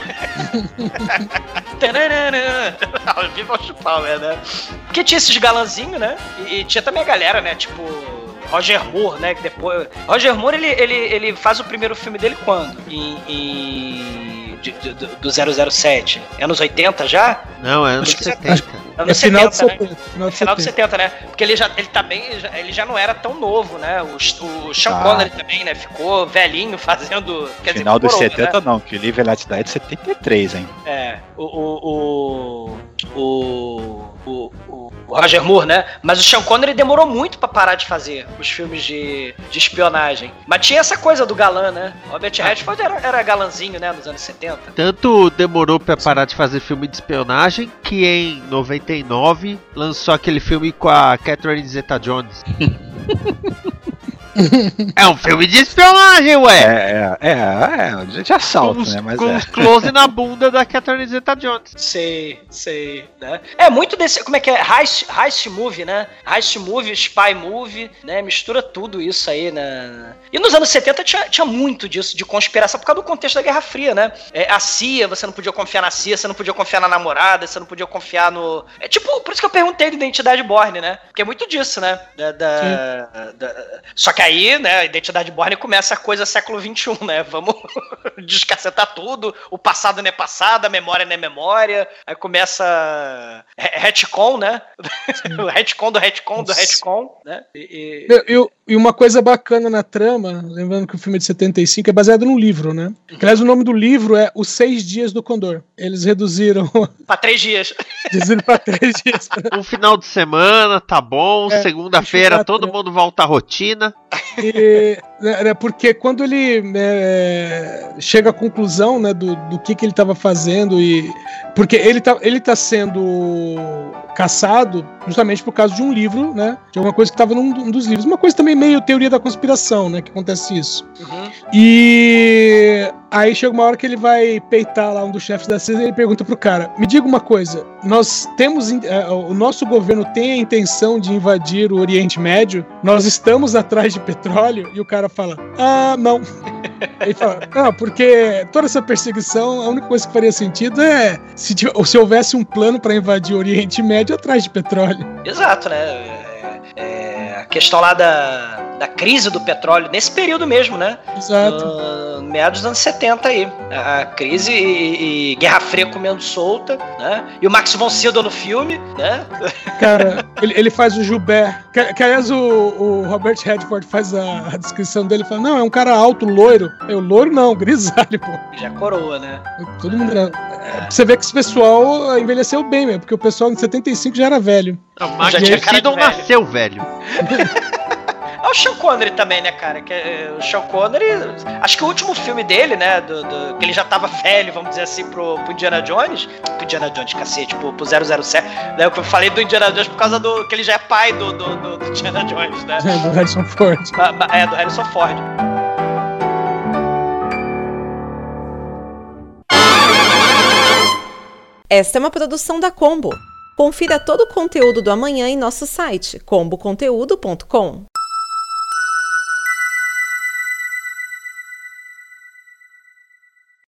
Viva Austin Powers, né? Porque tinha esses galãzinhos, né? E, e tinha também a galera, né? Tipo... Roger Moore, né? Que depois... Roger Moore, ele, ele, ele faz o primeiro filme dele quando? Em... em... De, de, do zero zero sete. É anos oitenta já? Não, é anos setenta. É final de setenta. Né? Final de setenta, né? Porque ele já, ele tá bem, ele já não era tão novo, né? O, o Sean ah. Connery também, né? Ficou velhinho fazendo... Quer final dizer, dos coroa, setenta, né? não, que Live and Let Die é de setenta e três, hein? É, o... o, o, o, o, o Roger Moore, né? Mas o Sean Connery demorou muito pra parar de fazer os filmes de, de espionagem. Mas tinha essa coisa do galã, né? Robert Redford era, era galãzinho, né? Nos anos setenta. Tanto demorou pra parar de fazer filme de espionagem que em noventa e nove lançou aquele filme com a Catherine Zeta-Jones. É um filme de espionagem, ué! É, é, é, é de assalto, com, né? Mas com é. os close na bunda da Catherine Zeta-Jones. Sei, sei, né? É muito desse, como é que é? Heist, heist movie, né? Heist movie, spy movie, né? Mistura tudo isso aí, né? E nos anos setenta tinha, tinha muito disso, de conspiração, por causa do contexto da Guerra Fria, né? É, a C I A, você não podia confiar na C I A, você não podia confiar na namorada, você não podia confiar no... É tipo, por isso que eu perguntei da Identidade Borne, né? Porque é muito disso, né? Da, da, da... Só que aí, né, a Identidade Borne começa a coisa século vinte e um, né? Vamos descacetar tudo, o passado não é passado, a memória não é memória, aí começa retcon, né? O retcon do retcon do retcon, né? E, e... Eu, e uma coisa bacana na trama, lembrando que o filme é de setenta e cinco, é baseado num livro, né? Aliás, o nome do livro é Os Seis Dias do Condor. Eles reduziram... Pra três dias. Reduziram pra três dias. Um final de semana, tá bom. É, segunda-feira todo né? mundo volta à rotina. E, né, porque quando ele é, chega à conclusão, né, do, do que, que ele estava fazendo e... Porque ele tá, ele tá sendo caçado justamente por causa de um livro, né? De alguma coisa que estava num um dos livros. Uma coisa também meio teoria da conspiração, né? Que acontece isso. Uhum. E aí chega uma hora que ele vai peitar lá um dos chefes da C I A e ele pergunta pro cara, me diga uma coisa, nós temos, uh, o nosso governo tem a intenção de invadir o Oriente Médio? Nós estamos atrás de petróleo? E o cara fala, ah, não. Ele fala, não, porque toda essa perseguição, a única coisa que faria sentido é se, se houvesse um plano para invadir o Oriente Médio atrás de petróleo. Exato, né? É, é, a questão lá da, da crise do petróleo, nesse período mesmo, né? Exato. No, meados dos anos setenta aí. A crise e, e Guerra Fria comendo solta, né? E o Max von Sydow no filme, né? Cara, ele, ele faz o Joubert, que, que aliás o, o Robert Redford faz a, a descrição dele e fala, não, é um cara alto, loiro. Eu, loiro não, grisalho, pô. Já coroa, né? Todo mundo... É. Você vê que esse pessoal envelheceu bem, mesmo, porque o pessoal em setenta e cinco já era velho. O Max von Sydow nasceu velho. o Sean Connery também, né, cara? Que, é, o Sean Connery, acho que o último filme dele, né, do, do, que ele já tava velho, vamos dizer assim, pro, pro Indiana Jones, pro Indiana Jones, cacete, pro, pro zero zero sete, né, eu falei do Indiana Jones por causa do, que ele já é pai do, do, do, do Indiana Jones, né? É, do Harrison Ford. É, do Harrison Ford. Esta é uma produção da Combo. Confira todo o conteúdo do amanhã em nosso site combo conteúdo ponto com.